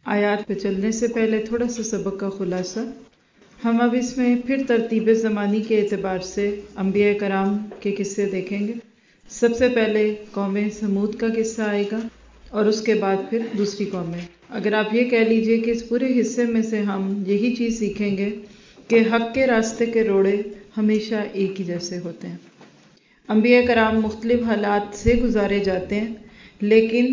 آیات پہ چلنے سے پہلے تھوڑا سا سبق کا خلاصہ. ہم اب اس میں پھر ترتیب زمانی کے اعتبار سے انبیاء کرام کے قصے دیکھیں گے. سب سے پہلے قوم سمود کا قصہ آئے گا اور اس کے بعد پھر دوسری قومیں. اگر آپ یہ کہہ لیجئے کہ اس پورے حصے میں سے ہم یہی چیز سیکھیں گے کہ حق کے راستے کے روڑے ہمیشہ ایک ہی جیسے ہوتے ہیں. انبیاء کرام مختلف حالات سے گزارے جاتے ہیں لیکن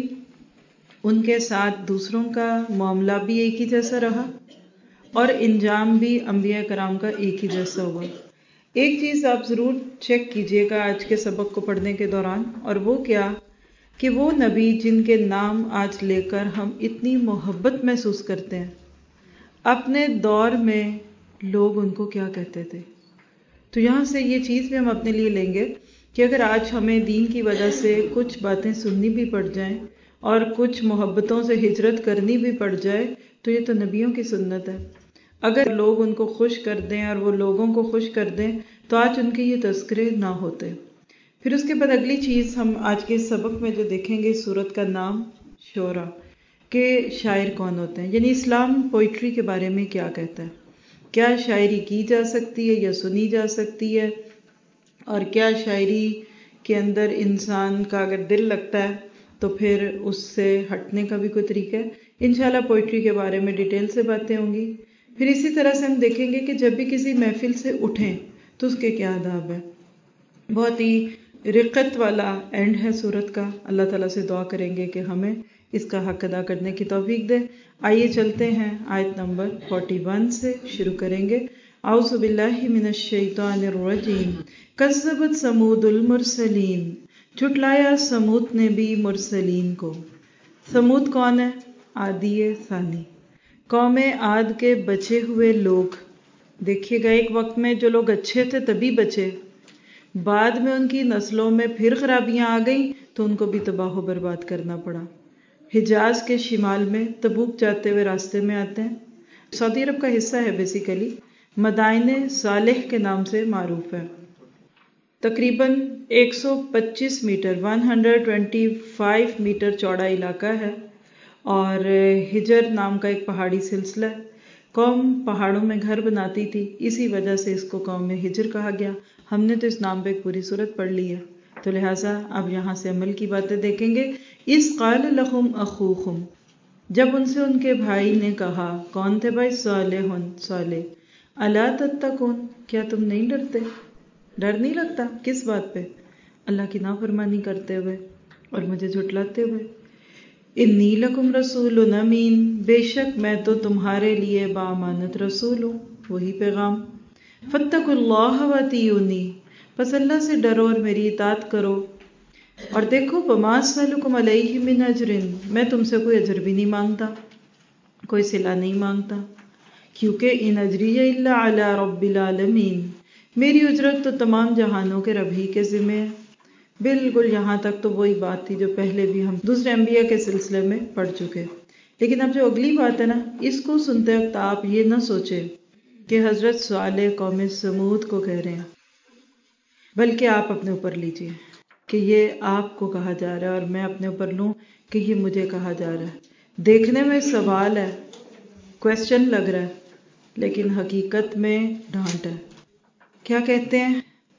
ان کے ساتھ دوسروں کا معاملہ بھی ایک ہی جیسا رہا اور انجام بھی انبیاء کرام کا ایک ہی جیسا ہوا. ایک چیز آپ ضرور چیک کیجئے گا آج کے سبق کو پڑھنے کے دوران، اور وہ کیا کہ وہ نبی جن کے نام آج لے کر ہم اتنی محبت محسوس کرتے ہیں، اپنے دور میں لوگ ان کو کیا کہتے تھے. تو یہاں سے یہ چیز بھی ہم اپنے لیے لیں گے کہ اگر آج ہمیں دین کی وجہ سے کچھ باتیں سننی بھی پڑ جائیں اور کچھ محبتوں سے ہجرت کرنی بھی پڑ جائے تو یہ تو نبیوں کی سنت ہے. اگر لوگ ان کو خوش کر دیں اور وہ لوگوں کو خوش کر دیں تو آج ان کے یہ تذکرے نہ ہوتے. پھر اس کے بعد اگلی چیز ہم آج کے سبق میں جو دیکھیں گے، سورت کا نام شعراء، کہ شاعر کون ہوتے ہیں، یعنی اسلام پوئٹری کے بارے میں کیا کہتا ہے. کیا شاعری کی جا سکتی ہے یا سنی جا سکتی ہے، اور کیا شاعری کے اندر انسان کا اگر دل لگتا ہے تو پھر اس سے ہٹنے کا بھی کوئی طریقہ ہے. انشاءاللہ پوئٹری کے بارے میں ڈیٹیل سے باتیں ہوں گی. پھر اسی طرح سے ہم دیکھیں گے کہ جب بھی کسی محفل سے اٹھیں تو اس کے کیا آداب ہے. بہت ہی رقت والا اینڈ ہے سورت کا. اللہ تعالیٰ سے دعا کریں گے کہ ہمیں اس کا حق ادا کرنے کی توفیق دے. آئیے چلتے ہیں آیت نمبر 41 سے شروع کریں گے. اعوذ باللہ من الشیطان الرجیم. کذبت ثمود المرسلین. جھٹلایا سمود نے بھی مرسلین کو. سمود کون ہے؟ عادی ثانی، قوم عاد کے بچے ہوئے لوگ. دیکھیے گا ایک وقت میں جو لوگ اچھے تھے تبھی بچے، بعد میں ان کی نسلوں میں پھر خرابیاں آ گئیں تو ان کو بھی تباہ و برباد کرنا پڑا. حجاز کے شمال میں تبوک جاتے ہوئے راستے میں آتے ہیں. سعودی عرب کا حصہ ہے بیسیکلی. مدائن صالح کے نام سے معروف ہے. تقریباً 125 میٹر 125 میٹر چوڑا علاقہ ہے اور ہجر نام کا ایک پہاڑی سلسلہ ہے. قوم پہاڑوں میں گھر بناتی تھی، اسی وجہ سے اس کو قوم ہجر کہا گیا. ہم نے تو اس نام پہ ایک پوری سورت پڑھ لی ہے، تو لہٰذا اب یہاں سے عمل کی باتیں دیکھیں گے. اذ قال لهم اخوهم. جب ان سے ان کے بھائی نے کہا. کون تھے بھائی؟ صالح. الا تتقون. کیا تم نہیں ڈرتے؟ ڈر نہیں لگتا کس بات پہ؟ اللہ کی نافرمانی کرتے ہوئے اور مجھے جھٹلاتے ہوئے. انی لکم رسول امین. بے شک میں تو تمہارے لیے بامانت رسول ہوں، وہی پیغام. فاتقوا اللہ واطیعونی. پس اللہ سے ڈرو اور میری اطاعت کرو. اور دیکھو وما اسألکم علیہ من اجر. میں تم سے کوئی اجر بھی نہیں مانگتا، کوئی صلہ نہیں مانگتا، کیونکہ ان اجری الا علی رب العالمین. میری اجرت تو تمام جہانوں کے رب ہی کے ذمہ ہے. بالکل یہاں تک تو وہی بات تھی جو پہلے بھی ہم دوسرے انبیاء کے سلسلے میں پڑھ چکے. لیکن اب جو اگلی بات ہے نا، اس کو سنتے وقت آپ یہ نہ سوچیں کہ حضرت صالح قوم سمود کو کہہ رہے ہیں، بلکہ آپ اپنے اوپر لیجئے کہ یہ آپ کو کہا جا رہا ہے اور میں اپنے اوپر لوں کہ یہ مجھے کہا جا رہا ہے. دیکھنے میں سوال ہے، کویسچن لگ رہا ہے، لیکن حقیقت میں ڈانٹ ہے. کیا کہتے ہیں؟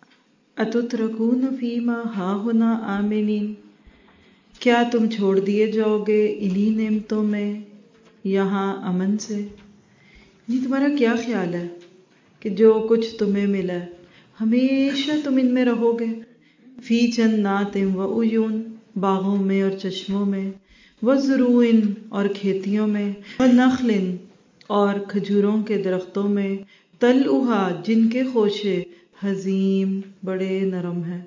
اتترکون فیما ہاہنا آمنین. کیا تم چھوڑ دیے جاؤ گے انہی نعمتوں میں یہاں امن سے؟ یہ تمہارا کیا خیال ہے کہ جو کچھ تمہیں ملا ہے ہمیشہ تم ان میں رہو گے؟ فی جنات و عیون. باغوں میں اور چشموں میں. وزروع اور کھیتیوں میں. ونخل اور کھجوروں کے درختوں میں. طلعھا جن کے خوشے حزیم بڑے نرم ہیں.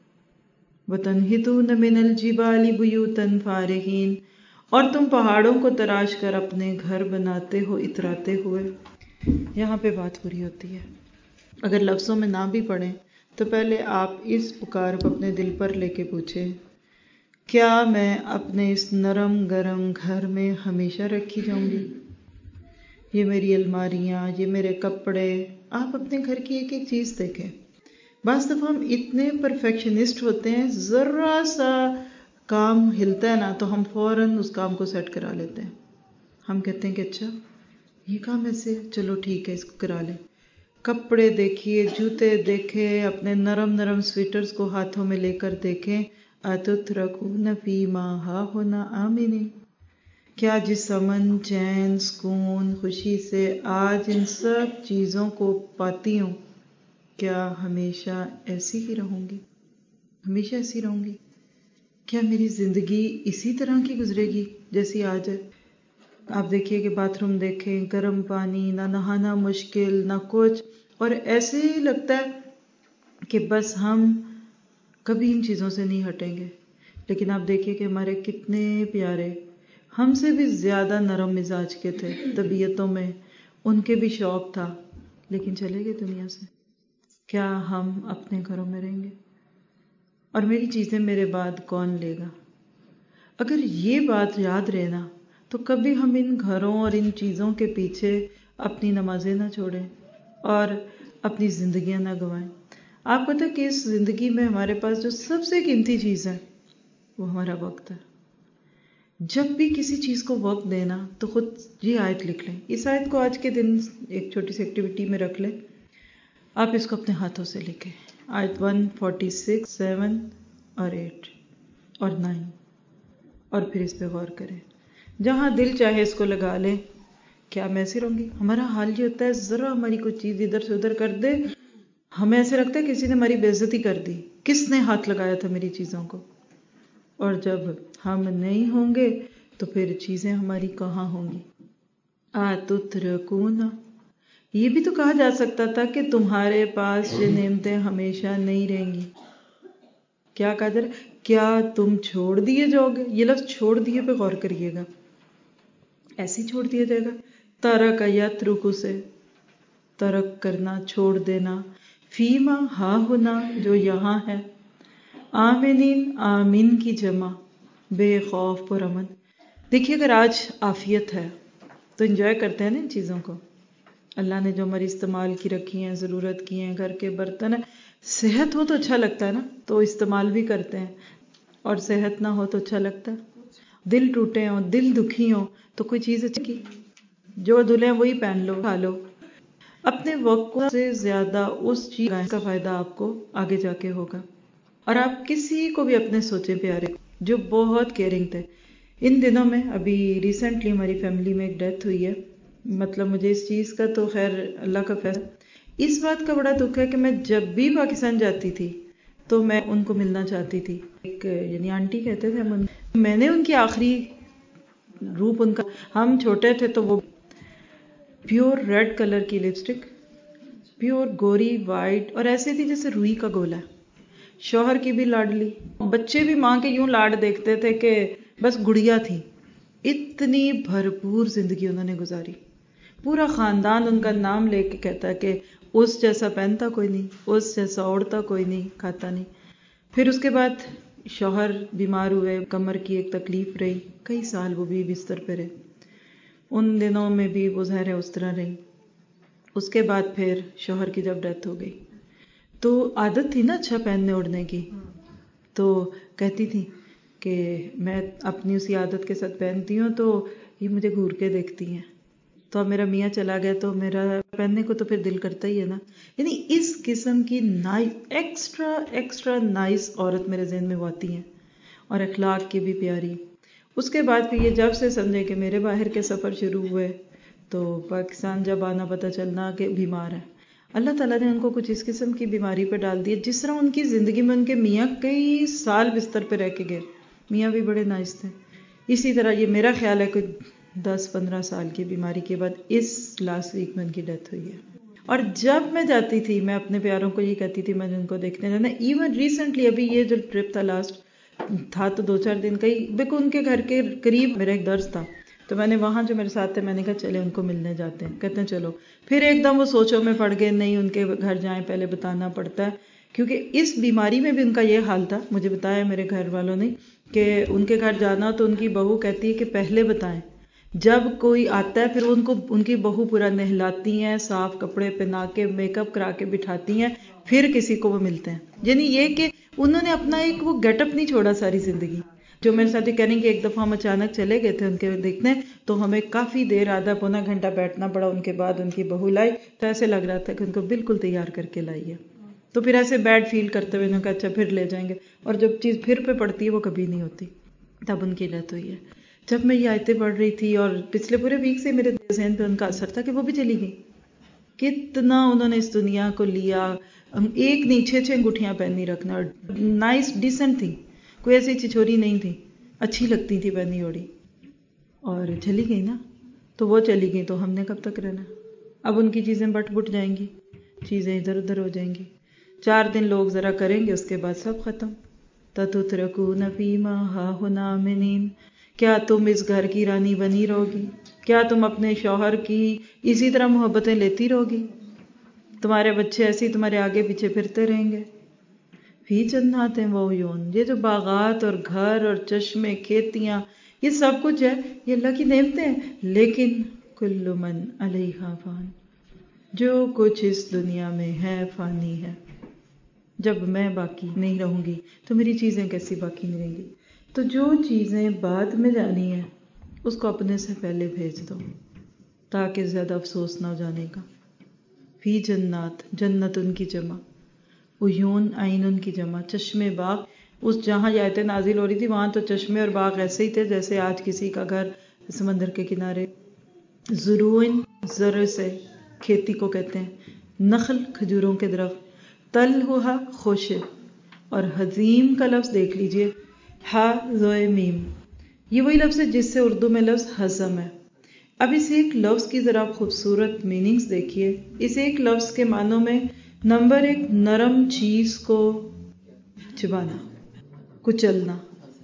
وتنحتون من الجبال بیوتا فارہین. اور تم پہاڑوں کو تراش کر اپنے گھر بناتے ہو اتراتے ہوئے. یہاں پہ بات پوری ہوتی ہے. اگر لفظوں میں نہ بھی پڑھیں تو پہلے آپ اس پکار کو اپنے دل پر لے کے پوچھیں، کیا میں اپنے اس نرم گرم گھر میں ہمیشہ رکھی جاؤں گی؟ یہ میری الماریاں، یہ میرے کپڑے. آپ اپنے گھر کی ایک ایک چیز دیکھیں. بعض دفعہ ہم اتنے پرفیکشنسٹ ہوتے ہیں، ذرا سا کام ہلتا ہے نا تو ہم فوراً اس کام کو سیٹ کرا لیتے ہیں. ہم کہتے ہیں کہ اچھا یہ کام ایسے ہے، چلو ٹھیک ہے اس کو کرا لیں. کپڑے دیکھیے، جوتے دیکھیں، اپنے نرم نرم سویٹرز کو ہاتھوں میں لے کر دیکھیں. اتترکون فیما ہاہنا آمنین، کیا جس امن، چین، سکون، خوشی سے آج ان سب چیزوں کو پاتی ہوں، کیا ہمیشہ ایسی ہی رہوں گی؟ ہمیشہ ایسی رہوں گی؟ کیا میری زندگی اسی طرح کی گزرے گی جیسی آج ہے؟ آپ دیکھیے کہ باتھ روم دیکھیں، گرم پانی، نہ نہانا مشکل، نہ کچھ، اور ایسے ہی لگتا ہے کہ بس ہم کبھی ان چیزوں سے نہیں ہٹیں گے. لیکن آپ دیکھیے کہ ہمارے کتنے پیارے ہم سے بھی زیادہ نرم مزاج کے تھے طبیعتوں میں، ان کے بھی شوق تھا، لیکن چلے گئے دنیا سے. کیا ہم اپنے گھروں میں رہیں گے؟ اور میری چیزیں میرے بعد کون لے گا؟ اگر یہ بات یاد رہنا تو کبھی ہم ان گھروں اور ان چیزوں کے پیچھے اپنی نمازیں نہ چھوڑیں اور اپنی زندگیاں نہ گنوائیں. آپ پتہ کہ اس زندگی میں ہمارے پاس جو سب سے قیمتی چیز ہے وہ ہمارا وقت ہے. جب بھی کسی چیز کو وقت دینا تو خود یہ آیت لکھ لیں. اس آیت کو آج کے دن ایک چھوٹی سی ایکٹیویٹی میں رکھ لیں. آپ اس کو اپنے ہاتھوں سے لکھیں. آیت 146، 7 اور 8 اور 9، اور پھر اس پہ غور کریں. جہاں دل چاہے اس کو لگا لیں. کیا میں ایسی رہوں گی؟ ہمارا حال یہ ہوتا ہے ذرا ہماری کوئی چیز ادھر سے ادھر کر دے، ہمیں ایسے لگتا ہے کسی نے ہماری بے عزتی کر دی، کس نے ہاتھ لگایا تھا میری چیزوں کو. اور جب ہم نہیں ہوں گے تو پھر چیزیں ہماری کہاں ہوں گی؟ اتترکون، یہ بھی تو کہا جا سکتا تھا کہ تمہارے پاس یہ نعمتیں ہمیشہ نہیں رہیں گی. کیا کہا جا رہا ہے؟ کیا تم چھوڑ دیے جاؤ گے؟ یہ لفظ چھوڑ دیے پہ غور کریے گا. ایسے ہی چھوڑ دیا جائے گا. ترک یترک سے ترک کرنا، چھوڑ دینا. فیما ہا ہونا، جو یہاں ہے. آمنین، آمین کی جمع بے خوف پر امن. دیکھیے اگر آج عافیت ہے تو انجوائے کرتے ہیں نا ان چیزوں کو. اللہ نے جو ہماری استعمال کی رکھی ہیں، ضرورت کی ہیں، گھر کے برتن ہیں. صحت ہو تو اچھا لگتا ہے نا، تو استعمال بھی کرتے ہیں. اور صحت نہ ہو تو اچھا لگتا ہے. دل ٹوٹے ہوں، دل دکھی ہوں تو کوئی چیز اچھی کی جو دلیں وہی پہن لو، کھا لو. اپنے وقت سے زیادہ اس چیز کا فائدہ آپ کو آگے جا کے ہوگا. اور آپ کسی کو بھی اپنے سوچیں پیارے جو بہت کیئرنگ تھے. ان دنوں میں ابھی ریسنٹلی ہماری فیملی میں ایک ڈیتھ ہوئی ہے. مطلب مجھے اس چیز کا تو خیر اللہ کا فیصلہ، اس بات کا بڑا دکھ ہے کہ میں جب بھی پاکستان جاتی تھی تو میں ان کو ملنا چاہتی تھی. ایک یعنی آنٹی کہتے تھے ہم میں نے ان کی آخری روپ ان کا، ہم چھوٹے تھے تو وہ پیور ریڈ کلر کی لپسٹک، پیور گوری وائٹ، اور ایسے تھی جیسے روئی کا گولا. شوہر کی بھی لاڈلی، بچے بھی ماں کے یوں لاڈ دیکھتے تھے کہ بس گڑیا تھی. اتنی بھرپور زندگی انہوں نے گزاری. پورا خاندان ان کا نام لے کے کہتا ہے کہ اس جیسا پہنتا کوئی نہیں، اس جیسا اوڑھتا کوئی نہیں، کھاتا نہیں. پھر اس کے بعد شوہر بیمار ہوئے، کمر کی ایک تکلیف رہی، کئی سال وہ بھی بستر پہ رہے. ان دنوں میں بھی وہ ظاہر ہے اس طرح رہی. اس کے بعد پھر شوہر کی جب ڈیتھ ہو گئی تو عادت تھی نا اچھا پہننے اوڑھنے کی، تو کہتی تھی کہ میں اپنی اسی عادت کے ساتھ پہنتی ہوں تو یہ مجھے گھور کے دیکھتی ہیں. تو اب میرا میاں چلا گیا تو میرا پہننے کو تو پھر دل کرتا ہی ہے نا. یعنی اس قسم کی ایکسٹرا نائس عورت میرے ذہن میں وہ آتی ہیں، اور اخلاق کی بھی پیاری. اس کے بعد پھر یہ جب سے سمجھے کہ میرے باہر کے سفر شروع ہوئے تو پاکستان جب آنا پتہ چلنا کہ بیمار ہے. اللہ تعالیٰ نے ان کو کچھ اس قسم کی بیماری پہ ڈال دی جس طرح ان کی زندگی میں ان کے میاں کئی سال بستر پہ رہ کے گئے. میاں بھی بڑے نائس تھے. اسی طرح یہ میرا خیال ہے کہ 10-15 سال کی بیماری کے بعد اس لاسٹ ویک میں ان کی ڈیتھ ہوئی ہے. اور جب میں جاتی تھی میں اپنے پیاروں کو یہ کہتی تھی میں نے ان کو دیکھنے جانا. ایون ریسنٹلی ابھی یہ جو ٹرپ تھا لاسٹ تھا تو 2-4 دن کئی بیکو ان کے گھر کے قریب میرا ایک درس تھا تو میں نے وہاں جو میرے ساتھ تھے میں نے کہا چلے ان کو ملنے جاتے ہیں. کہتے ہیں چلو. پھر ایک دم وہ سوچوں میں پڑ گئے، نہیں ان کے گھر جائیں، پہلے بتانا پڑتا ہے کیونکہ اس بیماری میں بھی ان کا یہ حال تھا. مجھے بتایا میرے گھر والوں نے کہ ان کے گھر جانا تو ان کی بہو کہتی ہے کہ پہلے بتائیں. جب کوئی آتا ہے پھر ان کی بہو پورا نہلاتی ہیں، صاف کپڑے پہنا کے میک اپ کرا کے بٹھاتی ہیں، پھر کسی کو وہ ملتے ہیں. یعنی یہ کہ انہوں نے اپنا ایک وہ گیٹ اپ نہیں چھوڑا ساری زندگی. جو میرے ساتھی کہہ رہی کہ ایک دفعہ ہم اچانک چلے گئے تھے ان کے دیکھنے، تو ہمیں کافی دیر آدھا پونا گھنٹہ بیٹھنا پڑا، ان کے بعد ان کی بہو لائی تو ایسے لگ رہا تھا کہ ان کو بالکل تیار کر کے لائی ہے. تو پھر ایسے بیڈ فیل کرتے ہوئے انہوں نے کہا اچھا پھر لے جائیں گے، اور جب چیز پھر پہ پڑتی ہے وہ کبھی نہیں ہوتی. تب ان کی ڈیتھ ہوئی ہے. جب میں یہ آیتیں پڑھ رہی تھی اور پچھلے پورے ویک سے میرے ذہن پہ ان کا اثر تھا کہ وہ بھی چلی گئی. کتنا انہوں نے اس دنیا کو لیا، ایک نہیں 6 انگوٹھیاں پہنی رکھنا، اور نائس ڈیسنٹ تھی، کوئی ایسی چھچوری نہیں تھی، اچھی لگتی تھی پہنی اوڑی، اور چلی گئی نا. تو وہ چلی گئی تو ہم نے کب تک رہنا؟ اب ان کی چیزیں بٹ بٹ جائیں گی، چیزیں ادھر ادھر ہو جائیں گی. 4 دن لوگ ذرا کریں گے، اس کے بعد سب ختم. تَتُتْرَكُونَ فِي مَا هَاهُنَا آمِنِينَ. کیا تم اس گھر کی رانی بنی رہو گی؟ کیا تم اپنے شوہر کی اسی طرح محبتیں لیتی رہو گی؟ تمہارے بچے ایسے تمہارے آگے پیچھے پھرتے رہیں گے. فی جنات وعیون. یہ جو باغات اور گھر اور چشمے، کھیتیاں، یہ سب کچھ ہے، یہ اللہ کی نعمتیں ہیں. لیکن کل من علیہا فان. جو کچھ اس دنیا میں ہے فانی ہے. جب میں باقی نہیں رہوں گی تو میری چیزیں کیسی باقی نہیں رہیں گی؟ تو جو چیزیں بعد میں جانی ہیں اس کو اپنے سے پہلے بھیج دو تاکہ زیادہ افسوس نہ ہو جانے کا. فی جنات، جنت ان کی جمع، عیون عین ان کی جمع، چشمے باغ. اس جہاں یہ آیتیں نازل ہو رہی تھی وہاں تو چشمے اور باغ ایسے ہی تھے جیسے آج کسی کا گھر سمندر کے کنارے. زروعن، زر سے کھیتی کو کہتے ہیں. نخل، کھجوروں کے درخت. طلحھا، خوشے. اور حزیم کا لفظ دیکھ لیجئے، ہا زوئے میم، یہ وہی لفظ ہے جس سے اردو میں لفظ ہضم ہے. اب اس ایک لفظ کی ذرا خوبصورت میننگز دیکھیے. اس ایک لفظ کے معنوں میں نمبر 1، نرم چیز کو چبانا، کچلنا،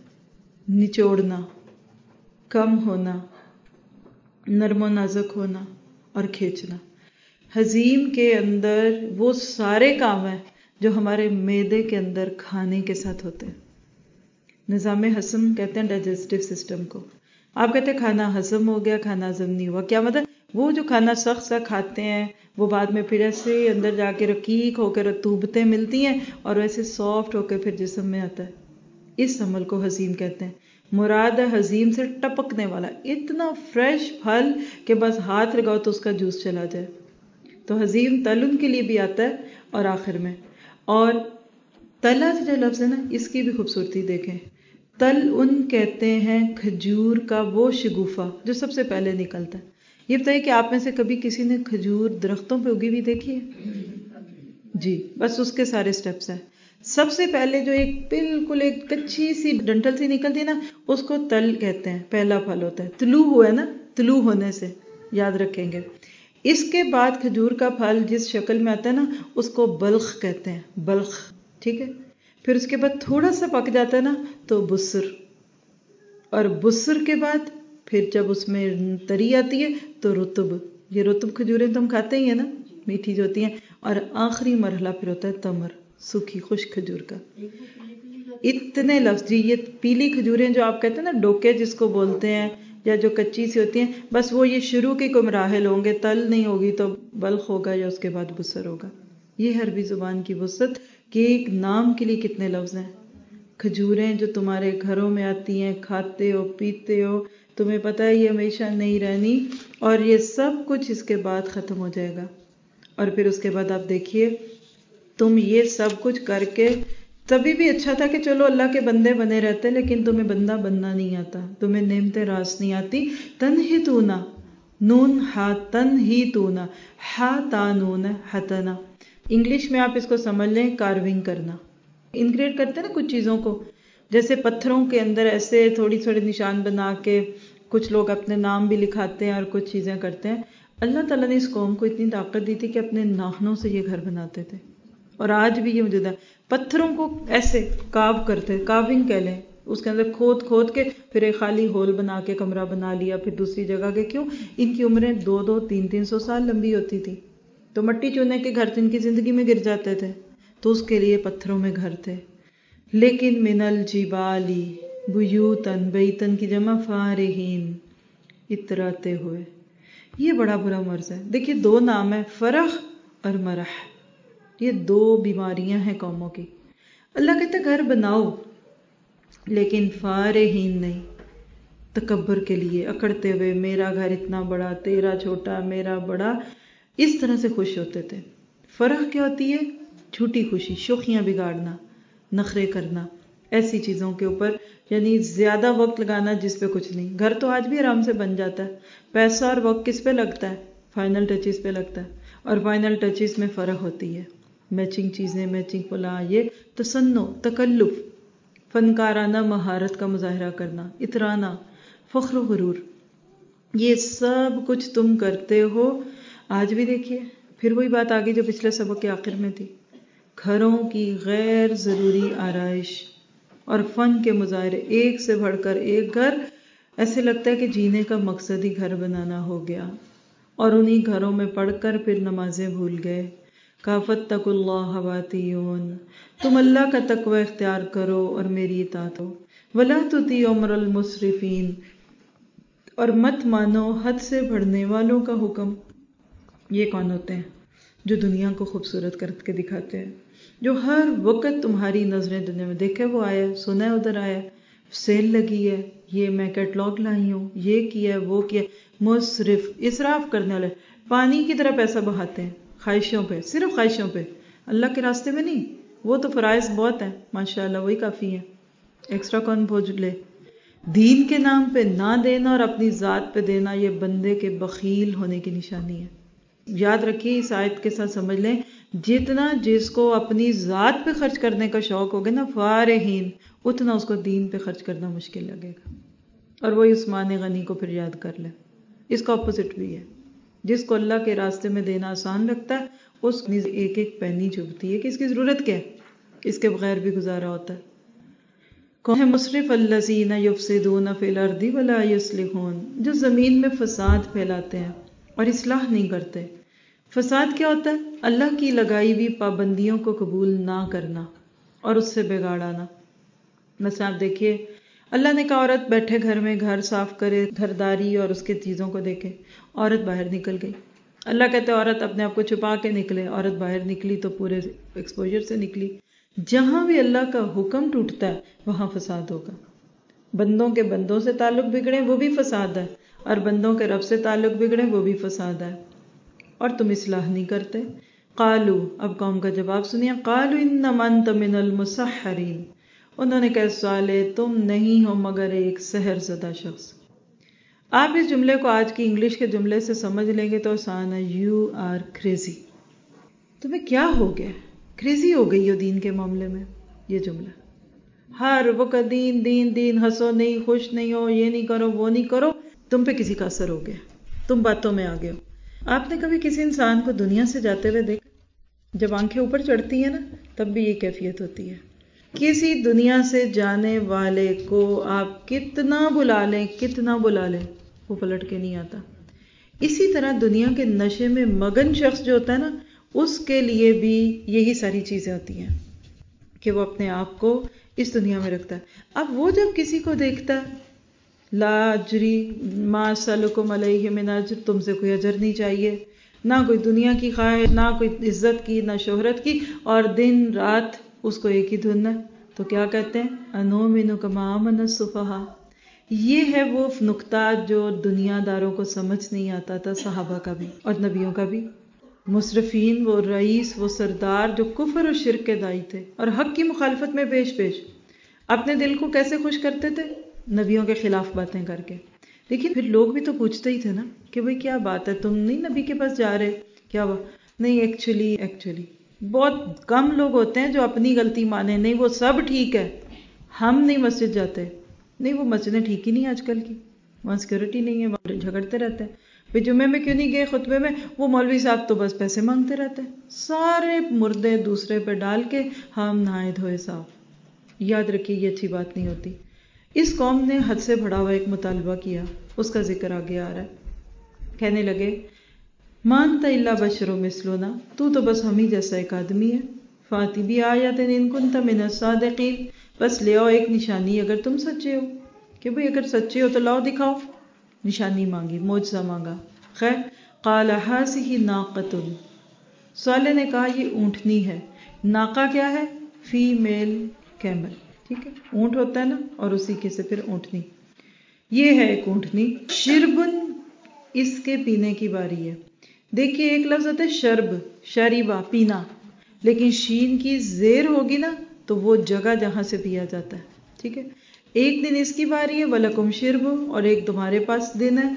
نچوڑنا، کم ہونا، نرم و نازک ہونا اور کھینچنا. حزیم کے اندر وہ سارے کام ہیں جو ہمارے معدے کے اندر کھانے کے ساتھ ہوتے ہیں. نظام ہضم کہتے ہیں ڈائجسٹو سسٹم کو. آپ کہتے ہیں کھانا ہضم ہو گیا، کھانا ہضم نہیں ہوا، کیا مطلب؟ وہ جو کھانا سخت سا کھاتے ہیں وہ بعد میں پھر ایسے اندر جا کے رقیق ہو کے رطوبتیں ملتی ہیں اور ویسے سافٹ ہو کے پھر جسم میں آتا ہے. اس عمل کو حزیم کہتے ہیں. مراد ہے حزیم سے ٹپکنے والا، اتنا فریش پھل کہ بس ہاتھ لگاؤ تو اس کا جوس چلا جائے. تو حزیم تل ان کے لیے بھی آتا ہے. اور آخر میں، اور تلا جو لفظ ہے نا اس کی بھی خوبصورتی دیکھیں. تل ان کہتے ہیں کھجور کا وہ شگوفہ جو سب سے پہلے نکلتا ہے. یہ بتائیے کہ آپ میں سے کبھی کسی نے کھجور درختوں پہ اگی ہوئی دیکھی ہے؟ جی، بس اس کے سارے سٹیپس ہیں. سب سے پہلے جو ایک بالکل ایک کچی سی ڈنٹل سی نکلتی ہے نا اس کو تل کہتے ہیں، پہلا پھل ہوتا ہے. طلوع ہوا ہے نا، طلوع ہونے سے یاد رکھیں گے. اس کے بعد کھجور کا پھل جس شکل میں آتا ہے نا اس کو بلخ کہتے ہیں، بلخ، ٹھیک ہے. پھر اس کے بعد تھوڑا سا پک جاتا ہے نا تو بسر، اور بسر کے بعد پھر جب اس میں تری آتی ہے تو رطب. یہ رطب کھجوریں تو ہم کھاتے ہی ہیں نا، میٹھی جو ہوتی ہیں. اور آخری مرحلہ پھر ہوتا ہے تمر، سوکھی خشک کھجور کا. اتنے لفظ جی. یہ پیلی کھجوریں جو آپ کہتے ہیں نا ڈوکے جس کو بولتے ہیں یا جو کچی سی ہوتی ہیں، بس وہ یہ شروع کے کوئی مراحل ہوں گے. تل نہیں ہوگی تو بلخ ہوگا یا اس کے بعد بسر ہوگا. یہ عربی زبان کی وسعت کہ ایک نام کے لیے کتنے لفظ ہیں. کھجوریں جو تمہارے گھروں میں آتی ہیں، کھاتے ہو، پیتے ہو، تمہیں پتہ ہے یہ ہمیشہ نہیں رہنی اور یہ سب کچھ اس کے بعد ختم ہو جائے گا. اور پھر اس کے بعد آپ دیکھیے تم یہ سب کچھ کر کے تبھی بھی اچھا تھا کہ چلو اللہ کے بندے بنے رہتے، لیکن تمہیں بندہ بننا نہیں آتا، تمہیں نعمتیں راس نہیں آتی. تنحتونا، نون ہا، تنحتونا، ہا تا نون ہتنا. انگلش میں آپ اس کو سمجھ لیں کارونگ کرنا. انگریڈ کرتے ہیں نا کچھ چیزوں کو، جیسے پتھروں کے اندر ایسے تھوڑی تھوڑی نشان بنا کے کچھ لوگ اپنے نام بھی لکھاتے ہیں اور کچھ چیزیں کرتے ہیں. اللہ تعالیٰ نے اس قوم کو اتنی طاقت دی تھی کہ اپنے ناخنوں سے یہ گھر بناتے تھے، اور آج بھی یہ موجود ہے. پتھروں کو ایسے کاو کرتے، کاونگ کہہ لیں، اس کے اندر کھود کھود کے پھر ایک خالی ہول بنا کے کمرہ بنا لیا، پھر دوسری جگہ کے. کیوں؟ ان کی عمریں 200 300 سال لمبی ہوتی تھی، تو مٹی چونے کے گھر ان کی زندگی میں گر جاتے تھے، تو اس کے لیے پتھروں میں گھر تھے. لیکن من الجبالی بیوتن، بیتن کی جمع فارہین، اتراتے ہوئے. یہ بڑا برا مرض ہے. دیکھیے 2 نام ہیں، فرح اور مرح. یہ 2 بیماریاں ہیں قوموں کی. اللہ کہتا ہے گھر بناؤ، لیکن فارحین نہیں، تکبر کے لیے اکڑتے ہوئے، میرا گھر اتنا بڑا، تیرا چھوٹا، میرا بڑا، اس طرح سے خوش ہوتے تھے۔ فرح کیا ہوتی ہے؟ جھوٹی خوشی، شوخیاں بگاڑنا، نخرے کرنا، ایسی چیزوں کے اوپر، یعنی زیادہ وقت لگانا جس پہ کچھ نہیں۔ گھر تو آج بھی آرام سے بن جاتا ہے، پیسہ اور وقت کس پہ لگتا ہے؟ فائنل ٹچز پہ لگتا ہے، اور فائنل ٹچز میں فرح ہوتی ہے، میچنگ چیزیں، میچنگ فلاں، یہ تصنع، تکلف، فنکارانہ مہارت کا مظاہرہ کرنا، اترانا، فخر و غرور، یہ سب کچھ تم کرتے ہو۔ آج بھی دیکھیے، پھر وہی بات آگئی جو پچھلے سبق کے آخر میں تھی، گھروں کی غیر ضروری آرائش اور فن کے مظاہرے، ایک سے بڑھ کر ایک گھر، ایسے لگتا ہے کہ جینے کا مقصد ہی گھر بنانا ہو گیا، اور انہی گھروں میں پڑھ کر پھر نمازیں بھول گئے۔ فاتقوا اللہ واتیون، تم اللہ کا تقوی اختیار کرو اور میری اطاعت ہو، ولا تطیعوا امر المسرفین، اور مت مانو حد سے بڑھنے والوں کا حکم۔ یہ کون ہوتے ہیں؟ جو دنیا کو خوبصورت کر کے دکھاتے ہیں، جو ہر وقت تمہاری نظریں دنیا میں، دیکھے وہ آیا، سنا ہے ادھر آیا، سیل لگی ہے، یہ میں کیٹلاگ لائی ہوں، یہ کیا ہے، وہ کیا ہے، مسرف، اسراف کرنے والے، پانی کی طرح پیسہ بہاتے ہیں، خواہشوں پہ، صرف خواہشوں پہ، اللہ کے راستے میں نہیں۔ وہ تو فرائض بہت ہیں، ماشاءاللہ وہی کافی ہیں، ایکسٹرا کون بوجھ لے۔ دین کے نام پہ نہ دینا اور اپنی ذات پہ دینا، یہ بندے کے بخیل ہونے کی نشانی ہے۔ یاد رکھیے، اس آیت کے ساتھ سمجھ لیں، جتنا جس کو اپنی ذات پہ خرچ کرنے کا شوق ہوگا نا، فارحین، اتنا اس کو دین پہ خرچ کرنا مشکل لگے گا۔ اور وہی عثمان غنی کو پھر یاد کر لیں، اس کا اپوزٹ بھی ہے، جس کو اللہ کے راستے میں دینا آسان لگتا ہے، اس کی ایک ایک پینی چبھتی ہے کہ اس کی ضرورت کیا ہے، اس کے بغیر بھی گزارا ہوتا ہے۔ کون ہے مسرف؟ الذین یفسدون فی الارض ولا یصلحون، جو زمین میں فساد پھیلاتے ہیں اور اصلاح نہیں کرتے۔ فساد کیا ہوتا ہے؟ اللہ کی لگائی ہوئی پابندیوں کو قبول نہ کرنا اور اس سے بگاڑ آنا۔ مثلا آپ دیکھیے، اللہ نے کہا عورت بیٹھے گھر میں گھر صاف کرے، گھرداری اور اس کے چیزوں کو دیکھے، عورت باہر نکل گئی۔ اللہ کہتے عورت اپنے آپ کو چھپا کے نکلے، عورت باہر نکلی تو پورے ایکسپوجر سے نکلی۔ جہاں بھی اللہ کا حکم ٹوٹتا ہے وہاں فساد ہوگا۔ بندوں کے بندوں سے تعلق بگڑے وہ بھی فساد ہے، اور بندوں کے رب سے تعلق بگڑے وہ بھی فساد ہے، اور تم اصلاح نہیں کرتے۔ قالو، اب قوم کا جواب سنیے، قالو انما انت من المسحرین، انہوں نے کہا صالح تم نہیں ہو مگر ایک سحر زدہ شخص۔ آپ اس جملے کو آج کی انگلش کے جملے سے سمجھ لیں گے تو آسان ہے، یو آر کریزی، تمہیں کیا ہو گیا، کریزی ہو گئی ہو دین کے معاملے میں۔ یہ جملہ ہر وقت دین دین دین، ہنسو نہیں، خوش نہیں ہو، یہ نہیں کرو وہ نہیں کرو، تم پہ کسی کا اثر ہو گیا، تم باتوں میں آ گئے ہو۔ آپ نے کبھی کسی انسان کو دنیا سے جاتے ہوئے دیکھا؟ جب آنکھیں اوپر چڑھتی ہیں نا تب بھی یہ کیفیت ہوتی ہے۔ کسی دنیا سے جانے والے کو آپ کتنا بلا لیں، کتنا بلا لیں، وہ پلٹ کے نہیں آتا۔ اسی طرح دنیا کے نشے میں مگن شخص جو ہوتا ہے نا، اس کے لیے بھی یہی ساری چیزیں ہوتی ہیں کہ وہ اپنے آپ کو اس دنیا میں رکھتا ہے۔ اب وہ جب کسی کو دیکھتا ہے، لا اجری ما اسألکم علیہ من اجر، تم سے کوئی اجر نہیں چاہیے، نہ کوئی دنیا کی خواہش، نہ کوئی عزت کی، نہ شہرت کی، اور دن رات اس کو ایک ہی دھن ہے، تو کیا کہتے ہیں؟ انؤمن کما آمن السفہاء۔ یہ ہے وہ نقطہ جو دنیا داروں کو سمجھ نہیں آتا تھا، صحابہ کا بھی اور نبیوں کا بھی۔ مسرفین، وہ رئیس، وہ سردار جو کفر اور شرک کے داعی تھے اور حق کی مخالفت میں پیش پیش، اپنے دل کو کیسے خوش کرتے تھے؟ نبیوں کے خلاف باتیں کر کے۔ لیکن پھر لوگ بھی تو پوچھتے ہی تھے نا کہ بھئی کیا بات ہے، تم نہیں نبی کے پاس جا رہے، کیا ہوا؟ نہیں ایکچولی بہت کم لوگ ہوتے ہیں جو اپنی غلطی مانیں، نہیں وہ سب ٹھیک ہے، ہم نہیں مسجد جاتے، نہیں وہ مسجدیں ٹھیک ہی نہیں آج کل کی، وہاں سیکورٹی نہیں ہے، وہاں جھگڑتے رہتے ہیں، پھر جمعے میں کیوں نہیں گئے خطبے میں، وہ مولوی صاحب تو بس پیسے مانگتے رہتے ہیں، سارے مردے دوسرے پہ ڈال کے ہم نہائے دھوئے صاف۔ یاد رکھیے یہ اچھی بات نہیں ہوتی۔ اس قوم نے حد سے بڑھا ہوا ایک مطالبہ کیا، اس کا ذکر آگے آ رہا ہے۔ کہنے لگے ما انت الا بشر مثلنا، تو بس ہم ہی جیسا ایک آدمی ہے، فاتی بھی آیات ان کنت من الصادقین، بس لے آؤ ایک نشانی اگر تم سچے ہو، کہ بھئی اگر سچے ہو تو لاؤ دکھاؤ۔ نشانی مانگی، معجزہ مانگا۔ خیر، قال هذه ناقۃ، صالح نے کہا یہ اونٹنی ہے۔ ناقہ کیا ہے؟ فیمیل کیمل، ٹھیک ہے، اونٹ ہوتا ہے نا، اور اسی کے سے پھر اونٹنی. یہ ہے ایک اونٹنی. شربن، اس کے پینے کی باری ہے. دیکھیے ایک لفظ ہوتا ہے شرب، شریبا، پینا، لیکن شین کی زیر ہوگی نا تو وہ جگہ جہاں سے پیا جاتا ہے. ٹھیک ہے، ایک دن اس کی باری ہے وَلَكُمْ شِرْبُ، اور ایک تمہارے پاس دن ہے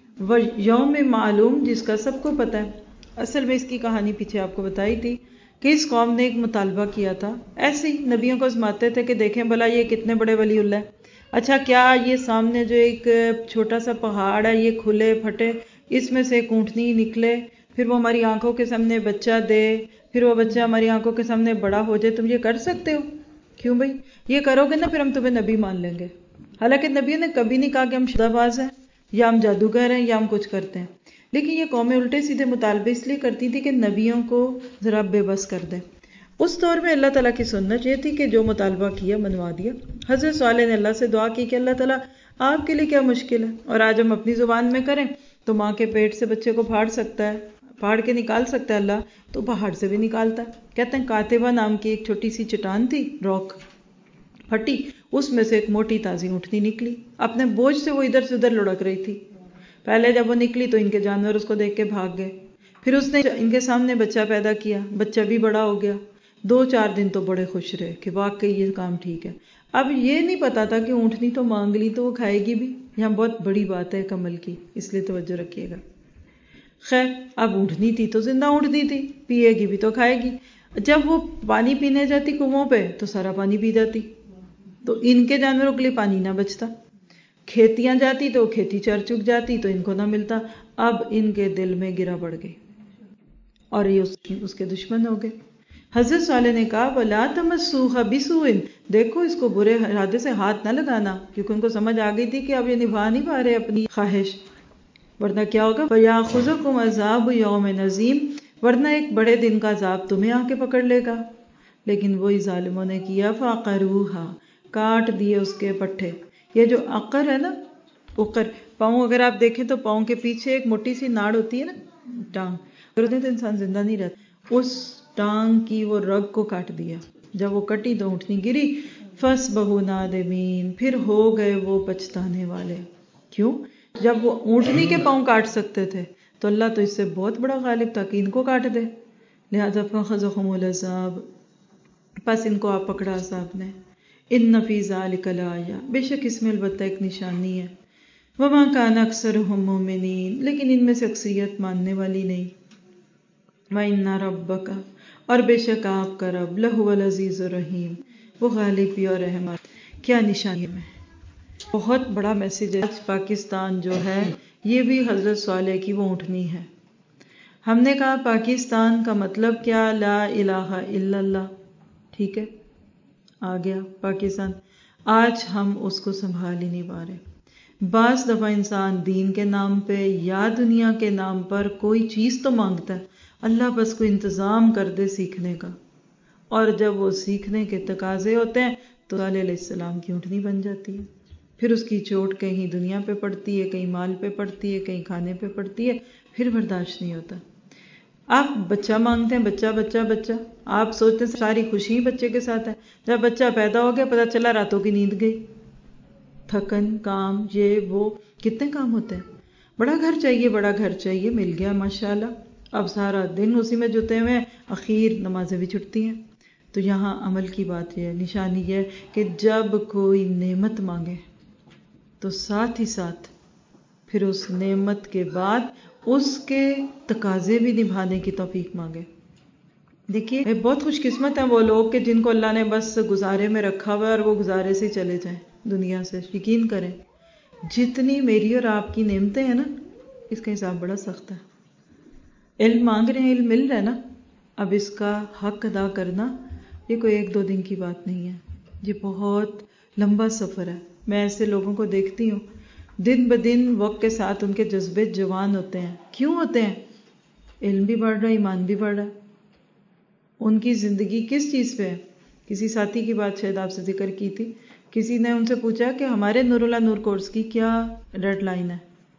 یوم معلوم، جس کا سب کو پتہ ہے. اصل میں اس کی کہانی پیچھے آپ کو بتائی تھی کہ اس قوم نے ایک مطالبہ کیا تھا، ایسے ہی نبیوں کو آزماتے تھے کہ دیکھیں بھلا یہ کتنے بڑے ولی اللہ ہے. اچھا کیا یہ سامنے جو ایک چھوٹا سا پہاڑ ہے یہ کھلے پھٹے، اس میں سے ایک اونٹنی نکلے، پھر وہ ہماری آنکھوں کے سامنے بچہ دے، پھر وہ بچہ ہماری آنکھوں کے سامنے بڑا ہو جائے، تم یہ کر سکتے ہو؟ کیوں بھائی، یہ کرو گے نا پھر ہم تمہیں نبی مان لیں گے. حالانکہ نبیوں نے کبھی نہیں کہا کہ ہم شدہ باز ہیں یا ہم جادوگر ہیں یا ہم کچھ کرتے ہیں، لیکن یہ قومیں الٹے سیدھے مطالبے اس لیے کرتی تھی کہ نبیوں کو ذرا بے بس کر دیں. اس دور میں اللہ تعالیٰ کی سنت یہ تھی کہ جو مطالبہ کیا منوا دیا. حضرت صالح نے اللہ سے دعا کی کہ اللہ تعالیٰ آپ کے لیے کیا مشکل ہے، اور آج ہم اپنی زبان میں کریں تو ماں کے پیٹ سے بچے کو پھاڑ سکتا ہے، پھاڑ کے نکال سکتا ہے اللہ، تو پہاڑ سے بھی نکالتا ہے. کہتے ہیں کاتبہ نام کی ایک چھوٹی سی چٹان تھی، راک پھٹی، اس میں سے ایک موٹی تازی اونٹنی نکلی. اپنے بوجھ سے وہ ادھر سے ادھر لڑک رہی تھی. پہلے جب وہ نکلی تو ان کے جانور اس کو دیکھ کے بھاگ گئے. پھر اس نے ان کے سامنے بچہ پیدا کیا، بچہ بھی بڑا ہو گیا. 2-4 دن تو بڑے خوش رہے کہ واقعی یہ کام ٹھیک ہے. اب یہ نہیں پتا تھا کہ اونٹنی تو مانگ لی تو وہ کھائے گی بھی. یہاں بہت بڑی بات ہے کمل کی، اس لیے توجہ رکھیے گا. خیر اب اونٹنی تھی تو زندہ اونٹنی تھی، پیے گی بھی تو کھائے گی. جب وہ پانی پینے جاتی کنووں پہ تو سارا پانی پی جاتی، تو ان کے جانوروں کے لیے پانی نہ بچتا. کھیتیاں جاتی تو کھیتی چر چک جاتی تو ان کو نہ ملتا. اب ان کے دل میں گرا پڑ گئی اور یہ اس کے دشمن ہو گئے. حضرت صالح نے کہا وَلَا تَمَسُّوهَا بِسُوءٍ، دیکھو اس کو برے ارادے سے ہاتھ نہ لگانا، کیونکہ ان کو سمجھ آ گئی تھی کہ اب یہ نبھا نہیں پا رہے اپنی خواہش، ورنہ کیا ہوگا فَيَأْخُذُكُمْ عَذَابُ يَوْمٍ عَظِيمٍ، ورنہ ایک بڑے دن کا عذاب تمہیں آ کے پکڑ لے گا. لیکن وہی ظالموں نے کیا فَعَقَرُوهَا، کاٹ دیے اس کے پٹھے. یہ جو عقر ہے نا، عقر پاؤں، اگر آپ دیکھیں تو پاؤں کے پیچھے ایک موٹی سی ناڑ ہوتی ہے نا، ٹانگ، اگر تو انسان زندہ نہیں رہتا. اس ٹانگ کی وہ رگ کو کاٹ دیا. جب وہ کٹی تو اونٹنی گری. فَأَصْبَحُوا نَادِمِينَ، پھر ہو گئے وہ پچھتانے والے. کیوں؟ جب وہ اونٹنی کے پاؤں کاٹ سکتے تھے تو اللہ تو اس سے بہت بڑا غالب تھا کہ ان کو کاٹ دے. لہذا فَأَخَذَهُمُ الْعَذَابُ، پس ان کو آپ پکڑا عذاب نے. إِنَّ فِي ذَلِكَ لَآیَةً، بے شک اس میں البتہ ایک نشانی ہے. وَمَا كَانَ أَكْثَرُهُم مُؤْمِنِينَ، لیکن ان میں سے اکثریت ماننے والی نہیں. وَإِنَّ رَبَّكَ، اور بے شک آپ کا رب، لَهُوَ الْعَزِيزُ الرَّحِيمُ، وہ غالب بھی اور رحم. کیا نشانی میں بہت بڑا میسج ہے. پاکستان جو ہے یہ بھی حضرت صالح کی وہ اونٹنی ہے. ہم نے کہا پاکستان کا مطلب کیا؟ لا الہ الا اللہ. ٹھیک ہے، آ گیا پاکستان. آج ہم اس کو سنبھال ہی نہیں پا رہے. بعض دفعہ انسان دین کے نام پہ یا دنیا کے نام پر کوئی چیز تو مانگتا ہے، اللہ بس کو انتظام کر دے سیکھنے کا، اور جب وہ سیکھنے کے تقاضے ہوتے ہیں تو صالح علیہ السلام کی اونٹنی بن جاتی ہے. پھر اس کی چوٹ کہیں دنیا پہ پڑتی ہے، کہیں مال پہ پڑتی ہے، کہیں کھانے پہ پڑتی ہے، پھر برداشت نہیں ہوتا. آپ بچہ مانگتے ہیں، بچہ بچہ بچہ، آپ سوچتے ہیں ساری خوشی بچے کے ساتھ ہے. جب بچہ پیدا ہو گیا پتہ چلا راتوں کی نیند گئی، تھکن، کام، یہ وہ کتنے کام ہوتے ہیں. بڑا گھر چاہیے، بڑا گھر چاہیے، مل گیا ماشاءاللہ. اب سارا دن اسی میں جتے ہوئے ہیں، اخیر نمازیں بھی چھٹتی ہیں. تو یہاں عمل کی بات یہ ہے، نشانی یہ ہے کہ جب کوئی نعمت مانگے تو ساتھ ہی ساتھ پھر اس نعمت کے بعد اس کے تقاضے بھی نبھانے کی توفیق مانگے. دیکھیے بہت خوش قسمت ہیں وہ لوگ کہ جن کو اللہ نے بس گزارے میں رکھا ہوا ہے اور وہ گزارے سے چلے جائیں دنیا سے. یقین کریں جتنی میری اور آپ کی نعمتیں ہیں نا، اس کا حساب بڑا سخت ہے. علم مانگ رہے ہیں، علم مل رہا ہے نا، اب اس کا حق ادا کرنا یہ کوئی 1-2 دن کی بات نہیں ہے، یہ بہت لمبا سفر ہے. میں ایسے لوگوں کو دیکھتی ہوں دن بدن وقت کے ساتھ ان کے جذبے جوان ہوتے ہیں. کیوں ہوتے ہیں؟ علم بھی بڑھ رہا ہے، ایمان بھی بڑھ رہا ہے. ان کی زندگی کس چیز پہ ہے؟ کسی ساتھی کی بات شاید آپ سے ذکر کی تھی، کسی نے ان سے پوچھا کہ ہمارے نور اللہ نور کورس کی کیا ڈیڈ لائن ہے،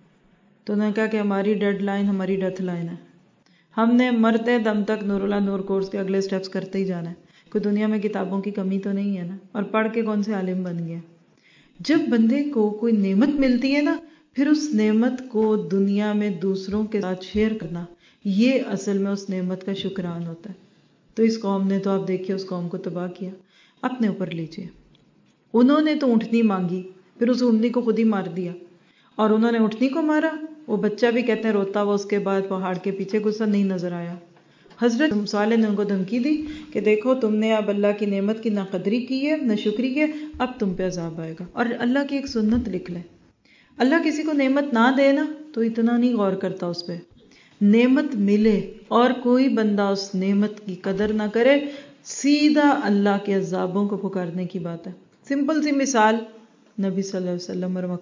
تو انہوں نے کہا کہ ہماری ڈیڈ لائن ہماری ڈیتھ لائن ہے. ہم نے مرتے دم تک نور اللہ نور کورس کے اگلے سٹیپس کرتے ہی جانا ہے. کوئی دنیا میں کتابوں کی کمی تو نہیں ہے نا، اور پڑھ کے کون سے عالم بن گیا؟ جب بندے کو کوئی نعمت ملتی ہے نا، پھر اس نعمت کو دنیا میں دوسروں کے ساتھ شیئر کرنا، یہ اصل میں اس نعمت کا شکران ہوتا ہے۔ تو اس قوم نے تو آپ دیکھیے اس قوم کو تباہ کیا۔ اپنے اوپر لیجئے، انہوں نے تو اونٹنی مانگی، پھر اس اونٹنی کو خود ہی مار دیا، اور انہوں نے اونٹنی کو مارا، وہ بچہ بھی کہتے ہیں روتا ہوا اس کے بعد پہاڑ کے پیچھے گھسا، نہیں نظر آیا۔ حضرت صالح نے ان کو دھمکی دی کہ دیکھو تم نے اب اللہ کی نعمت کی نہ قدری کی ہے نہ شکری کی ہے، اب تم پہ عذاب آئے گا۔ اور اللہ کی ایک سنت لکھ لیں، اللہ کسی کو نعمت نہ دے نا تو اتنا نہیں غور کرتا اس پہ، نعمت ملے اور کوئی بندہ اس نعمت کی قدر نہ کرے، سیدھا اللہ کے عذابوں کو پکارنے کی بات ہے۔ سمپل سی مثال، نبی صلی اللہ علیہ وسلم اور